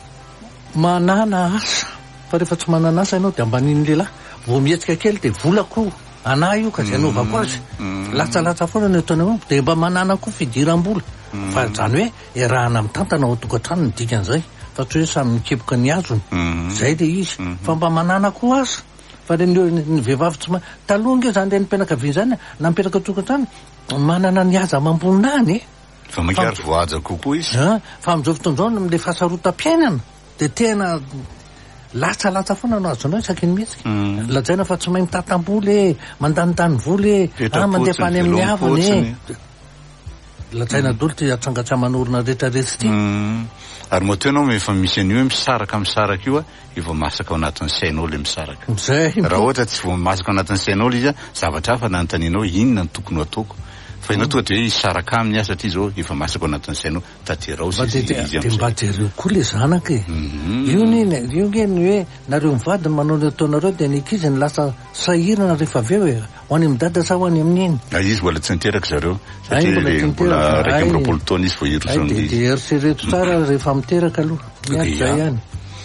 manana asa fa rehefa tsy manana asa ianao de ambaniny lehilahy vao mietsika kely de volako ana io ka zay anaovako azy latsalatsa foana ny ataonao de mba manana koa fidiram-bola fa zany hoe rahana amin'ny tantana ao tokantrano ny dikan'izay fa tsy hoe samy mikepoka ny azony zay le izy fa mba manana koa asa fa ny vehivavy tsy taloha nge zany le ny mpianakaviana zany na mipetraka tokantrano manana ny aza mamboninany fa mankary voaja kokoa izy fa am'izao fotoan'izao le fahasarotam-piainana de tena latsalatsa foana no azonao isaky ny mihetsika lajaina fa tsy mahay mitatam-boly mandanitany voly mandefa any amin'ny avony lajaina dolo ty atsangatsaman'orona rehetrarehetra ty ary moa teo ianao efa misy an'io hoe misaraka io efa masaka ao anatin'ny sainao le misaraka zay raha ohatra tsy vo masaka ao anatin'ny sainao le izy zavatra hafa nanontanianao inona ny tokony ataoko fa ianao tonga de hoe isaraka aminy asa ty zao efa masaka ao anatin'ny sainao taterao de mba jereo koa le zanaka io ngeny hoe nareo mivadiny manao ny ataonareo de nikiziny lasa sahirana rehefa aveo hoe ho any midada sa ho any amin'iny izy mbola tsy niteraka zareo satria le mbola raiky am'roapolo taona izy vo iroso de eritsereto tsara rehefa miteraka aloha zay ihany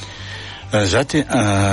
za te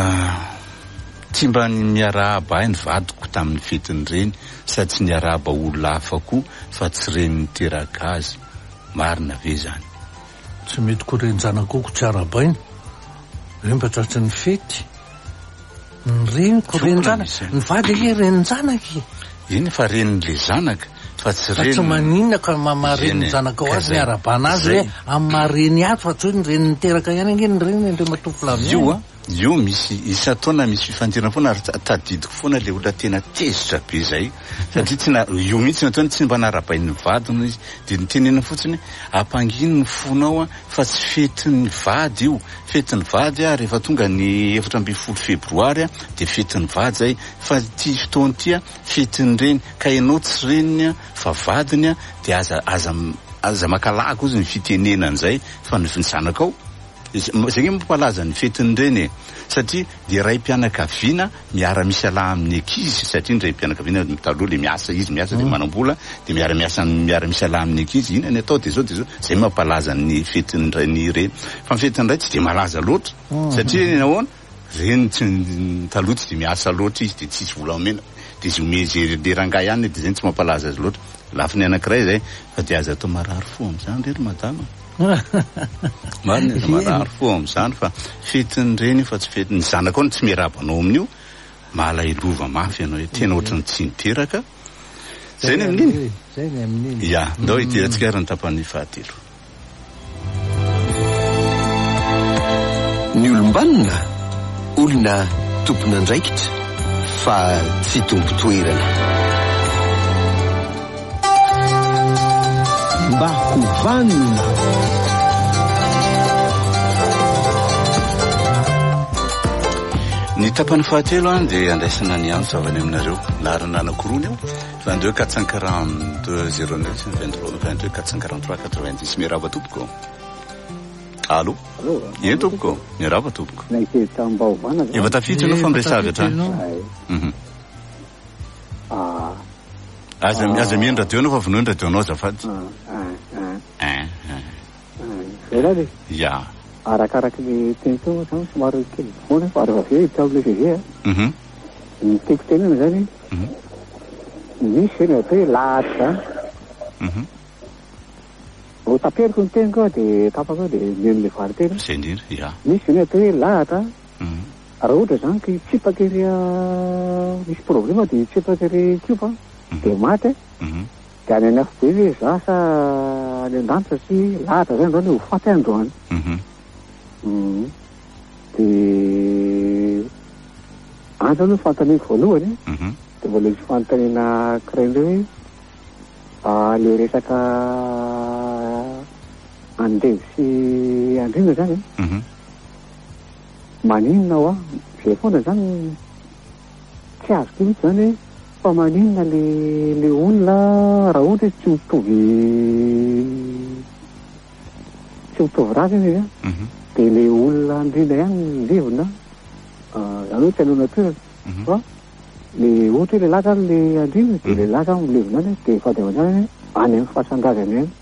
tsy mba miarahaba ny vadiko tamin'ny fetiny reny sady tsy niarahaba olona hafa koa fa tsy reny niteraka azy marina ve zany tsy mety koa reny zanakoko tsy arabainy hoe mba tratsy ny fety ny reny ko reny zanaka ny vady e reny zanaky iny fa renyle zanaka fa tsy maninona ka mamareny zanaka ao azy ny arabana azy hoe amin'ny mareny azy fa tsy hoe ny reny niteraka ihany ange ny reny ndre matofolav io misy isataona misy fifandirana foana ary tadidiko foana le olona tena tezitra be zay satria tsy io mihitsy nataony tsy mba narabain'ny vadiny izy de nitenena fotsiny ampanginy ny fonao fa tsy fetin'ny vady io fetin'ny vady rehefa tonga ny 14 febroary de fetin'ny vady zay fa ty fotoana ty fetin'ny reny ka ianao tsy reniny fa vadiny de aza aza makalako izy ny fitenenan'izay fa ny zanakao zay mampalaza ny fetiny reny satria de ray mpianakaviana miara-misalaha amin'ny ankizy satria ny ray mpianakaviana taloha le miasa izy miasa de manam-bola de miara-misalaha amin'ny ankizy ina ny atao de zao zay mampalaza ny fetiny reny reny fa ny fetiny ray tsy de malaza loatra satria nahoana reny taloha tsy de miasa loatra izy de tsisy volamena de izy omezy le rangahy ihany de zay tsy mampalaza azy loatra lafiny anankiray zay fa de aza atao marary fo am'izany rery madama marina aza marary fo am'izany fa fetiny reny fa tsy fetiny ny zanakao tsy miarabanao amin'io mala ilova mafy ianao tena ohatrany tsy niteraka zay ny amin'iny ya ndao itirantsika ary ny tapany fahatelo ny olombanona olona tompona andraikitra fa tsy tompo toerana mba hovanona ny tapany fahatelo a dia andraisana ny andro zavany aminareo larina anakorony ao 22 442 09 23 443 90 miaraba tompoko allo ien tompoko miaraba tompoko efa tafitsy anao fa miresavy hatrany aza miheny radio anao fa vonoiny radio anao azafady ya arakaraky ny teny teo zany somary kely foana fa rehefa avy eo itao le VV ny teko tenana zany misy ny atao hoe lahatra zany o taperiko ny teniko de tapako de meno le vary tena zay indrindra ya misy ny atao hoe lahatra raha ohatra zany ka tsipaky ry misy problema de tsipaky ry kiopa de maty de any anafo be hoe zasa any an-danitra sy lahatra zany zany ho faty androany de andro no fantaniko voalohany de mbola izy fantanina kiraindreo hoe le resaka andevy sy andrina zany maninona ho zay foana zany tsy azoko mihitsy zany hoe fa maninona le olona raha ohatra tsy mitovy raza izy de le olona andrina ihany levona zany hoe tsy anona toerana fa le ohatra hoe le lahy zany le andrina de le lahy zany levona any de fadiavana any any amin'ny fahasandragany any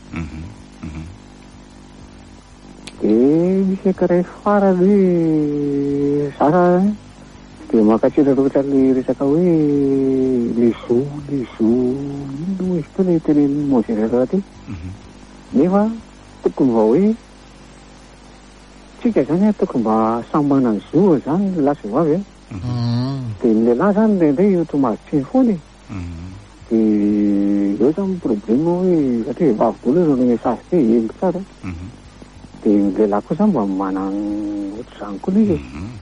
de misy ankiray farany hoe zara de makatsira loatra le resaka hoe le zo ino izy to le teneny mozerera ty nefa tokony mba hoe tsika zany tokony mba sambana ny zo zany lasy vavy de ny lehilahy zany ndraindray tomazy tsiny foany de eo zany problema hoe satria vavy dolo no message te emiko tsara de ny lehilahy koa zany mba manany ohatra zany koa izy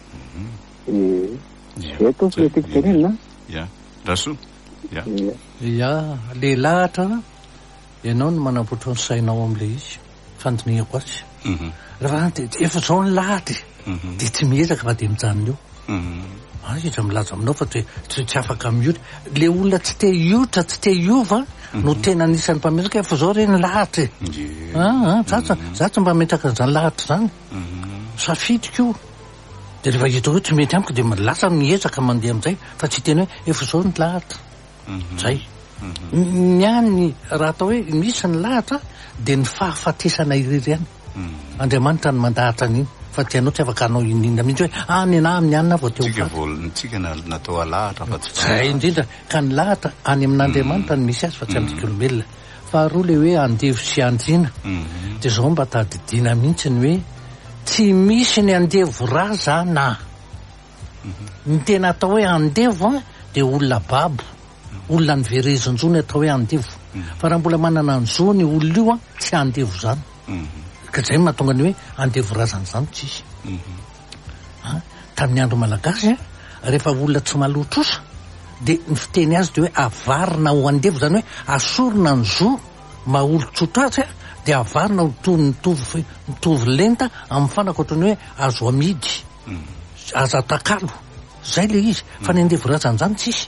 zay ataoko le tiako tenenina ya raso ya le lahatra ianao no manampotra ny sainao am'le izy fandinihako azy rehefa efa zao ny lahatra de tsy mieraka fa de mijanona eo izy milaza aminao fa tsy afaka miotra le olona tsy te iotra tsy te iova no tena anisan'ny mpametraka efa zao reny lahatra za tsy mba metraka zany lahatra zany safidiko io de rehefa hita hoe tsy mety amiko de lasa miezaka mandeha am'izay fa tsy teny hoe efa zao ny lahatra zay ny raha atao hoe misy ny lahatra de ny fahafatesana iriry any Andriamanitra ny mandahatra an'iny fa tianao tsy afaka anao inina mihitsy hoe any ana amin'ny anina vao teo tsika natao alahatra fa tsy zay indrindra ka ny lahatra any amin'Andriamanitra ny misy azy fa tsy amintsika olombelona faharoa le hoe andevo sy andriana de zao mba tadidina mihitsy ny hoe tsy misy ny andevo razana ny tena atao hoe andevo de olona babo olona ny verezonjony atao hoe andevo fa raha mbola manana an'izao ny olona io tsy andevo zany ka zay mahatonga ny hoe andevo razana zany tsisy tamin'ny andro malagasy rehefa olona tsy malotrosa de ny fiteny azy de hoe avarina ho andevo zany hoe asorina ny zo maholotsotra azy de avarina mitovy lenta amin'ny fanako ohatrany hoe azo amidy azo atakalo zay le izy fa ny andevo razana zany tsisy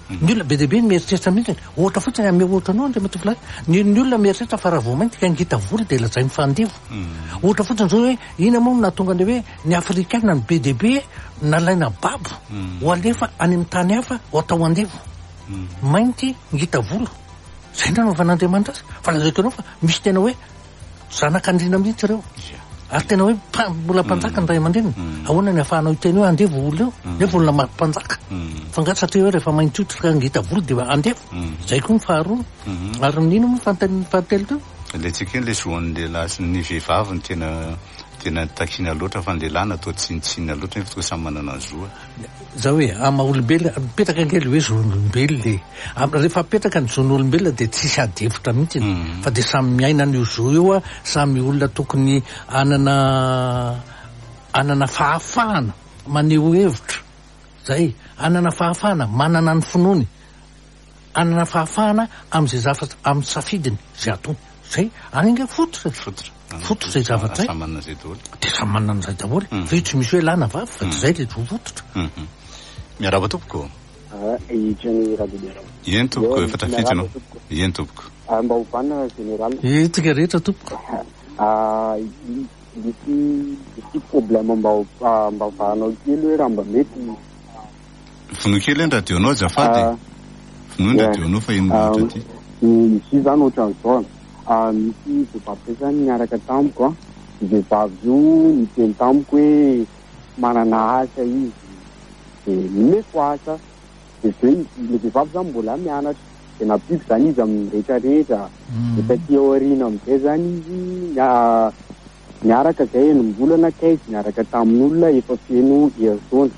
Ny olona be deabe ny mieritreritra mihitsy ohatra fotsiny ame ohatra anao ndre matofilahy ny olona mieritreritra fa raha vao mainty ka ngita voly de lazay mifandevo ohatra fotsiny zao hoe ina moa natonga le hoe ny afrikana ny be deabe nalaina babo ho alefa any amin'ny tany hafa ho atao andevo mainty ngita volo zay ndra novan'Andriamanitra azy fa lazaiko anao fa misy tena hoe zanak'Andriana mihitsy ireo ary tena hoe mbola mpanjaka ny ray aman-dreniny ahoana ny ahafahanao iteny hoe andevo olo eo nefa olona maro-mpanjaka fa ngaty satria hoe rehefa mainty ka ngita volo de andevo zay koa ny faharoa ary nino moa fahatelo teo le tsika le zoan'le lahy sy ny vehivavy ny tena takina loatra fa ny lehilahy natao tsinitsina loatra nefa toa samy manana ny zoa za hoe amaolombelona mipetraka angely hoe zon'olombelona rehefa apetraka ny zon'olombelona de tsisy adevotra mihitsy fa de samy miaina n'io zo io a samy olona tokony anana fahafahana maneho hevitra zay anana fahafahana manana ny finoany anana fahafahana am'izay zavatra amin'ny safidiny zay atony zay any nga fototra zay zavatra zay de samy manana zay daholo fa io tsy misy hoe lana vavy fa zay le fototra miaraba tompoko itrany radio eny tompoko efa trafitinao eny tompoko mba hovana général tsika rehetra tompoko misy problème mba vahanao kely hoe raha mba mety vono kely ny radionao zafady vono ny radionao fa ino loatra ty misy zany ohatran'izao misy vehivavy zany miaraka tamiko vehivavy io miteny tamiko hoe manana asa izy de mimeko asa de zay le vehivavy zany mbola mianatra de nampiko zany izy amin'ny rehetrarehetra de taty aoriana am'izay zany izy miaraka zay enim-bolana kay miaraka tamin'olona efa feno herzona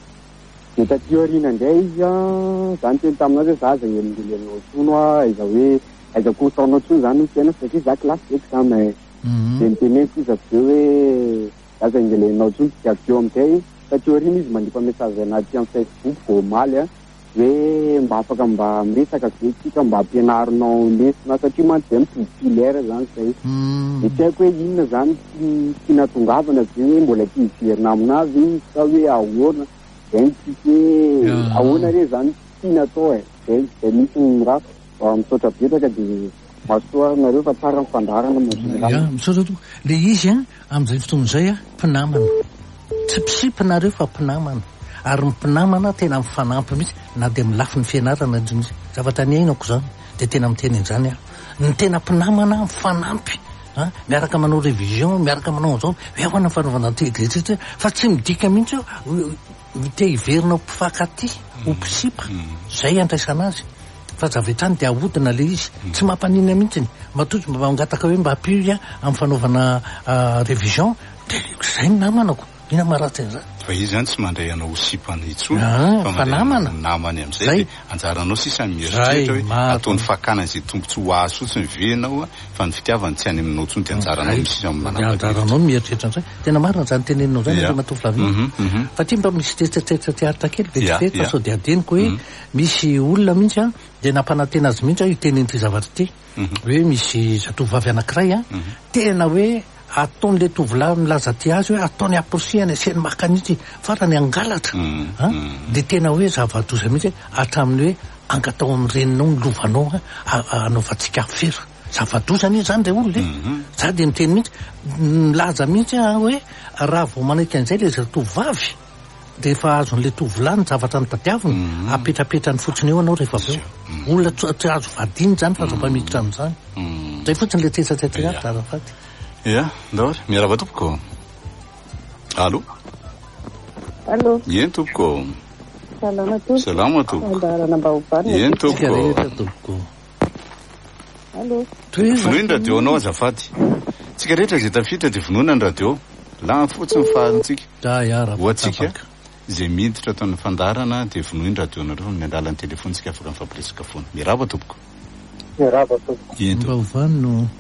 de taty aoriana indray izy zany teny taminazy hoe za aza elingelenao tsono iza hoe aizako taonao tsony zany tena satria za klasy eky zany de miteneko izy aveo hoe aza ingelenao tsony de aveo amizay taty aoriana izy mandefa message anaty amin'ny Facebook vao maly hoe mba afaka mba miresaka ve tsika mba ampianarinao lesona satria mantsy zay mipilera zany zay de tsy haiko hoe inona zany tinatongavana ve hoe mbola ty hiverina aminazy izy sa hoe ahoana zay nitsika hoe ahoana re zany tinatao zay misy ny raha misaotra betaka de masoa nareo fa tsara mifandarana misaotra to le izy am'izay fotoan'izay mpinamana tsy mpisipinareo fa mpinamana ary mpinamana tena mifanampy mihitsy na de milafy ny fianarana indrindra zavatra ny ainako zany de tena miteny an'izany ny tena mpinamana mifanampy miaraka manao révision miaraka manao zao hoe ahoana fanaovana tegretsitra fa tsy midika mihitsy te hiverinao mpifankaty ho mpisipa zay andraisana azy fa zavetrany de ahodina le izy tsy mampanina mihitsy matotsy mba mangataka hoe mba ampio amin'ny fanaovana révision de zay ny namanako ina maratsy an'izany fa izy zany tsy mandray anao hosipana itsony fa namana namany am'izay de anjaranao sisa mieritreritra hoe ataony fakana zay tombotsy ho azo fotsiny venao fa ny fitiavany tsy any aminao tsony de anjaranao misisa anjaranao mieritreitra an'izay tena marina zany teneninao zany le matoflavy fa tia mba misy tetsetretra tiaritra kely vetivety fa sao de adeniko hoe misy olona mihitsy de nampanantena azy mihitsy io tenen'ity zavatra ty hoe misy zatovavy anankiray tena hoe ataon'le tovolahy milaza ty azy hoe ataony aporosiany aseny makanitsy farany angalatra de tena hoe zava-doza mihitsy hatramin'ny hoe angatao amin'ny reninao ny lovanao anaovatsika fera zava-dozany zany re olo le za de miteny mihitsy milaza mihitsy hoe raha vao manaiky an'izay le zatovavy de efa azon'le tovolahy ny zavatra ny tadiaviny apetrapetrany fotsiny eo anao rehefa aveo olona tsy azo vadiny zany fa azo-mpamiditra am'izany zay fotsiny le tetsatetsa zarafaty ia ndaory miarava tompoko allo eny tompoko salama tompoko eny tompoko vonoiny radio anao azafady tsika rehetra zay tafitra de vonoina ny radio la fotsiny fahantsika ohatsika zay miditra ataon'ny fandarana de vonoiny radio anareo ny andalany telefony tsika afaka mifampiresaka foana miarava tompoko eny tompoko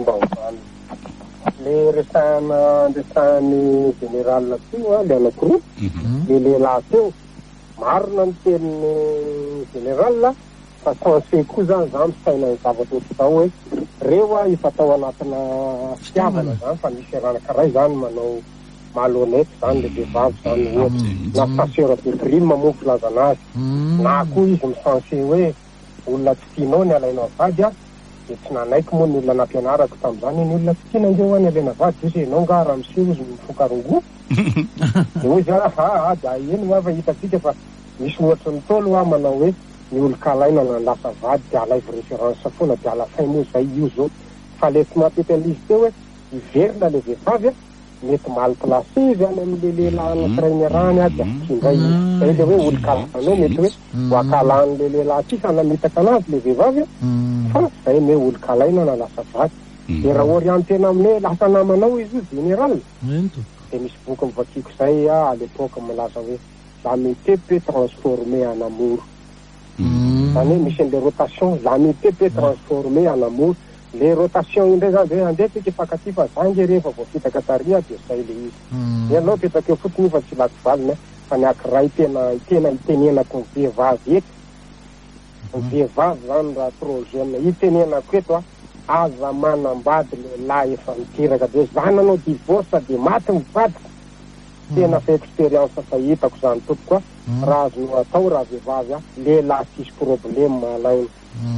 le resahany général teo le anankiroa le lehilahy teo marina ny tenin'ny général fa sensé koa zany zany saina ny zavatra ohatr'izao hoe reo efa tao anatina fitiavana zany fa misy ranakaray zany manao malhonnête zany le vehivavy zany ohatry na chasseur de prime moa filazana azy na koa izy misansé hoe olona tsy tianao ny alainao vady a de tsy nanaiky moa ny olona nampianarako tamin'izany ny olona tsy tiana andreo any alaina vady izy enao nga raha miseho izy mifokarongo de hoy izy da eny moa hitatsika fa misy ohatra ny tolo a manao hoe ny olo-kalaina na lasa vady de alaivo référence foana de alafay moa zay io zao fa le tsy mampetalizy teo hoe iverina le vehivavy a mety mal placé izy any amin'le lehilahy anakirainy arany a de akindray zay le hoe olo-kalanao mety hoe voakalan'le lehilahy ty fa namitaka anazy le vehivavy a fa zay me olo-kalaina na lasa vady de raha orientena amin'le lasa namanao izy io général de misy boky mivakiko zay à l'époque milaza hoe l'amitié peut transformer en amour zany hoe misy an'le rotation l'amitié peut transformer en amour le rotation indray zany hoe andesika fakaty fa zangy rehefa voafitaka taria de zay le izy aloha petaka eo fotsiny fa tsy laky valina fa ny akiray tena itenenako ny vehivavy eto ny vehivavy zany raha trop jeune itenenako eto a aza manambady le lahy efa miteraka de zany anao divorce de maty mivadika tena fa expérience fahitako zany tokoa raha azonao atao raha vehivavy a lehilahy tsisy problème malaina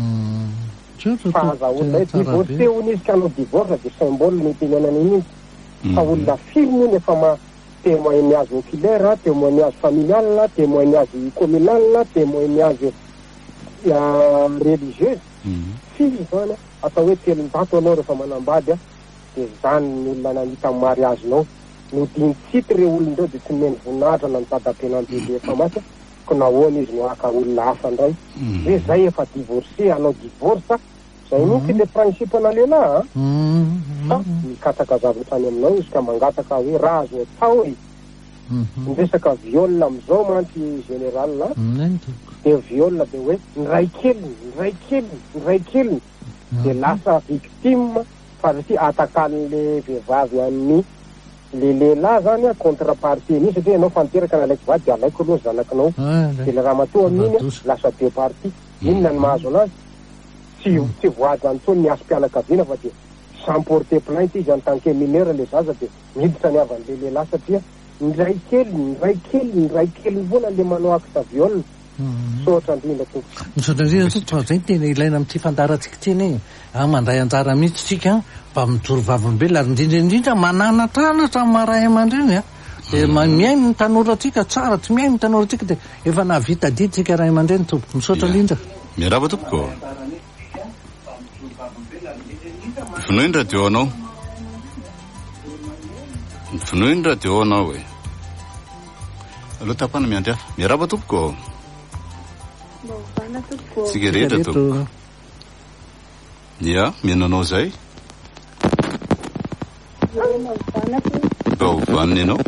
fa aza olona hoe divorcé ony izy ka anao divorce de symbole ny tenenany iny fa olona film iny efa témoignage oculaire témoignage familial témoignage communal témoignage religieuse fily zany atao hoe telonjato anao rehefa manambady a de zany ny olona nanita amin'ny mariagenao no dinitsity re olondreo de tsy meny voninahitra na mitady-penambele efa maty ko nahoana izy no aka olona hafa indray hoe zay efa divorcé anao divorce zay mihitsy le principe na lehilahy fa mikataka zavatra any aminao izy ka mangataka hoe raha azo atao e miresaka viol amizao mantsy général na de viol de hoe nyray keliny de lasa victime fa sy atakalin'le vehivavy amin'ny le lehilahy zany a contrepartie nisy satria anao fanteraka na alaiky vady de alaiko aloha zanakinao de le raha matoa amin'iny lasa deux parties inona ny mahazo anazy tsy voady any tsony ny asom-pianakaviana fa de sans porter plainte izy en tant que mineur le zaza de miditra ny avan'le lehilahy satria nyray kely voana le manao acte viol sotra indrindra tompoko misotra indrindra tompoko fa zay tena ilaina amin'ity fandarantsika teny mandray anjara mihitsy tsika mba mijoro vavolombelona ary indrindra mananatranatra maray aman-dreny de miaino ny tanoratsika tsara tsy miaino ny tanoratsika de efa nahavita ditsika ray aman-dreny tompoko misotra indrindra miaraba tompoko finoy ny radio anao finoy ny radio anao e aloha tapana miandry hafa miaraba tompoko tsika rehetra tompoko ia miananao zay mba hovaniny ianao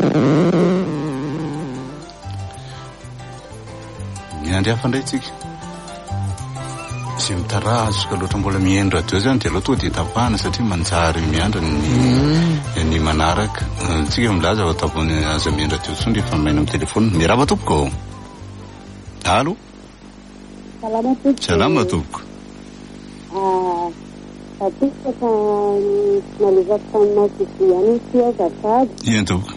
miandry hafa indray tsika tsy mitarazoka loatra mbola mihaino radio zany de aloha toa de tapahana satria manjary miandra ny manaraka tsika milaza fa tapony aza mihaino radio tsony rehefa maina amin'ny telefona miaraba tompoko alo salama tompoko Atipaka nalezaka taminao tiviany ty azafady ien tompoko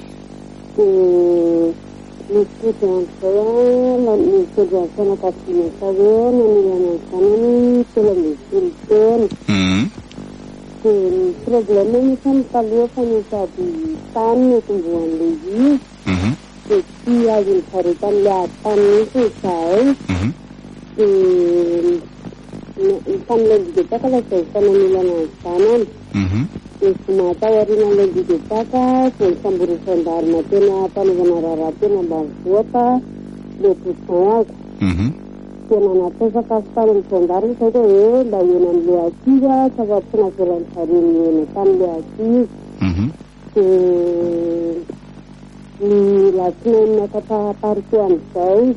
misy andro mitondra ny fianakaviana sa hoe nanilana ny zanany telo ambin'ny folo taona de ny problème misy ny taloha fa ny sady tany notomboan'le izy de tsy azo ny faretan'le atany mihitsy izahay de tam'ilay lidetaka la zay fananilana ny zanany de sy mahataoriana ilay lidetaka de ny samboro fandarina tena fanaovana raharaha tena ambanivohitra le bouton ako tena natesaka fitany ny fandarina saika hoe mba ena an'le akizy tsy afa-tsy naverany zareny ena tam'le akizy de ny latsinainy nakataparité am'izay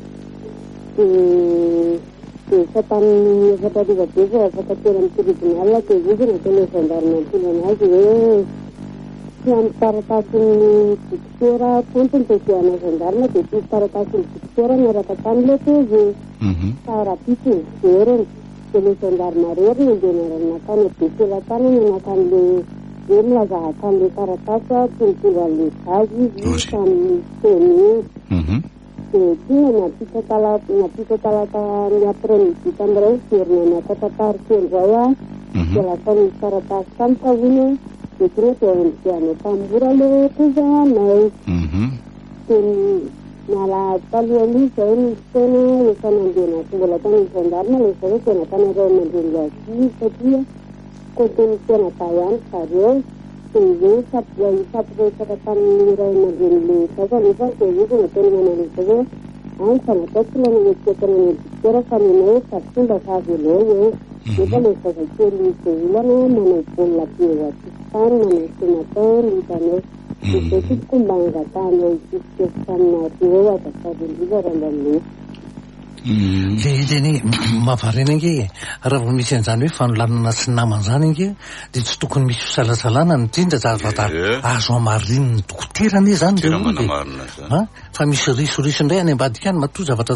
de fatan'ny efatra rivabe fa afaka tena amin'ny tribunal ke izy natena gendarme antondra anazy hoe tsy amin'ny taratasin'ny dictera tompony de diana gendarme de tsy taratasin'ny dictera miaraka tam'le TV tarapity miveriny de le gendarme rery ny andeha narana tany de telatany nanakan'le dia milaza hatramin'ilay taratasy tongotongo an'ilay gazy izy tamin'ny teny iny. Dia tia napita talata ny après-midi tamin'iray verina miakatatary tendray a. Dia lasa misy taratasy tamy tahony dia tia dia endianay tambora le tozanay. Dia miala talohan'izy zay misy tena efa nandeha naty mbola tany gendarme le zay hoe tena tany iray aman-dreny azy satria konteny tena ta ihany zareo. Dia io isapiresaka tamin'ny iray aman-dreny le zaza nefa dia io tena tena manaleza hoe any fanatao tsy nanetsetana ny dokotera fa nenay sady fomba savy elay e. Nefa le zaza kely izay olana manao baolina be atsisitany manao senatao hitanay. Dia zay sisiko mba angatany isisikeso taminareo azafady indrindra raha mbanle. Le izany mahavarena inge raha vao misy an'izany hoe fanolanana sy namana zany inge dia tsy tokony misy fisalasalana indrindra zavatra azo amarin'ny dokoterany zany fa misy risorisy indray any ambadika any matoa zavatra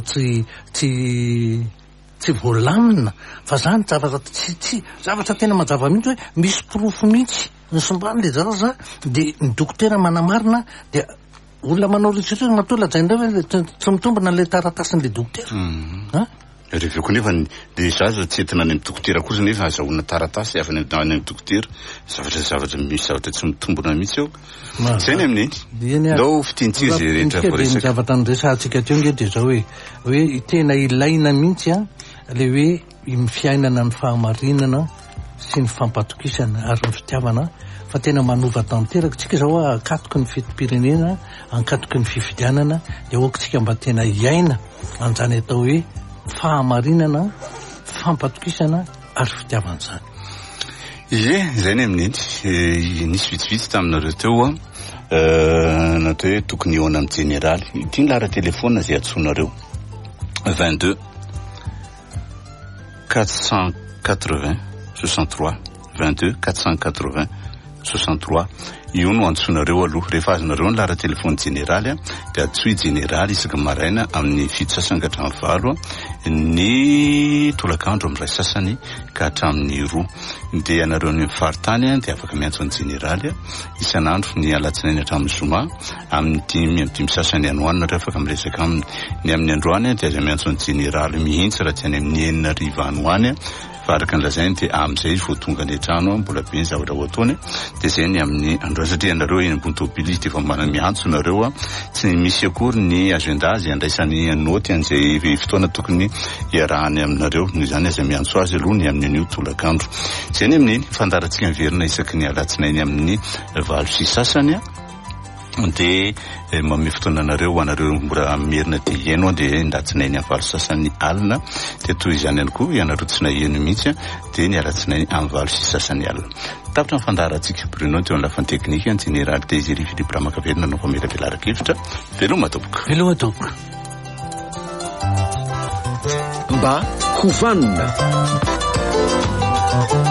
tsy voalamina fa zany zavatra tsy zavatra tena mazava mihitsy hoe misy profo mihitsy ny sombany le zaza dia ny dokotera manamarina dia olona manao risorisy matoa lajaindray hoe tsy mitombona le taratasin'le dokotera. Reveko nefa le zaza tsy entina any dokotera kosa nefa azahoana taratasy avy any dokotera zavatra misy zavatra tsy mitombona mihitsy eo. Zay ny amin'iny ndao fitintsy izy rehetra voaresaka. Zavatra nyresantsika teo nge dia zao hoe tena ilaina mihitsy a le hoe fiainana ny fahamarinana sy ny fampatokisana ary ny fitiavana fa tena manova tanteraka tsika zao akatoky ny fetim-pirenena ankatoky ny fifidianana dia oakotsika mba tena iaina an'izany atao hoe fahamarinana fampatokisana ary fitiavana zany. Zay ny amin'iny nisy vitsivitsy taminareo teo natao hoe tokony eo amin'ny generaly ity ny lara telefona zay atsoinareo 22 480 63 22 480 63 io no antsoinareo aloha rehefa azonareo ny lara telefony generaly dia atsoy generaly isaka maraina amin'ny fito sasany ka hatramin'ny valo ny tolakandro amin'ny ray sasany ka hatramin'ny roa dia ianareo ny faritany dia afaka miantso ny generaly isan'andro ny alatsinainy hatramin'ny zoma amin'ny dimy sasany anoany nareo afaka miresaka aminy ny amin'ny androany dia aza miantso ny generaly mihitsy raha tiany amin'ny 9 anoany fa araka ny lazainy dia amin'izay izy vao tonga ny trano mbola be ny zavatra ho ataony dia zay ny amin'ny androany satria ianareo eny ambony tôbily dia efa manana miantso nareo tsy misy akory ny agenda azy andraisany noty an'izay fotoana tokony iarahany aminareo noho izany aza miantso azy aloha ny amin'ny an'io tolakandro. Zay ny amin'iny fandarantsika miverina isaky ny alatsinainy amin'ny valo sy sasany dia mame fotoana anareo mora merina dia ieno dia ndatsinainy amin'ny valo sasany alina dia toy izany ihany koa ianareo tsy naheno mihitsy dia ny alatsinainy amin'ny valo sy sasany alina. Tapitra ny fandarantsika Bruno teo amin'ny lafiny teknika ny général Désiré Philippe Ramakaverina no famelabelara-kevitra veloma toboka mba hovanina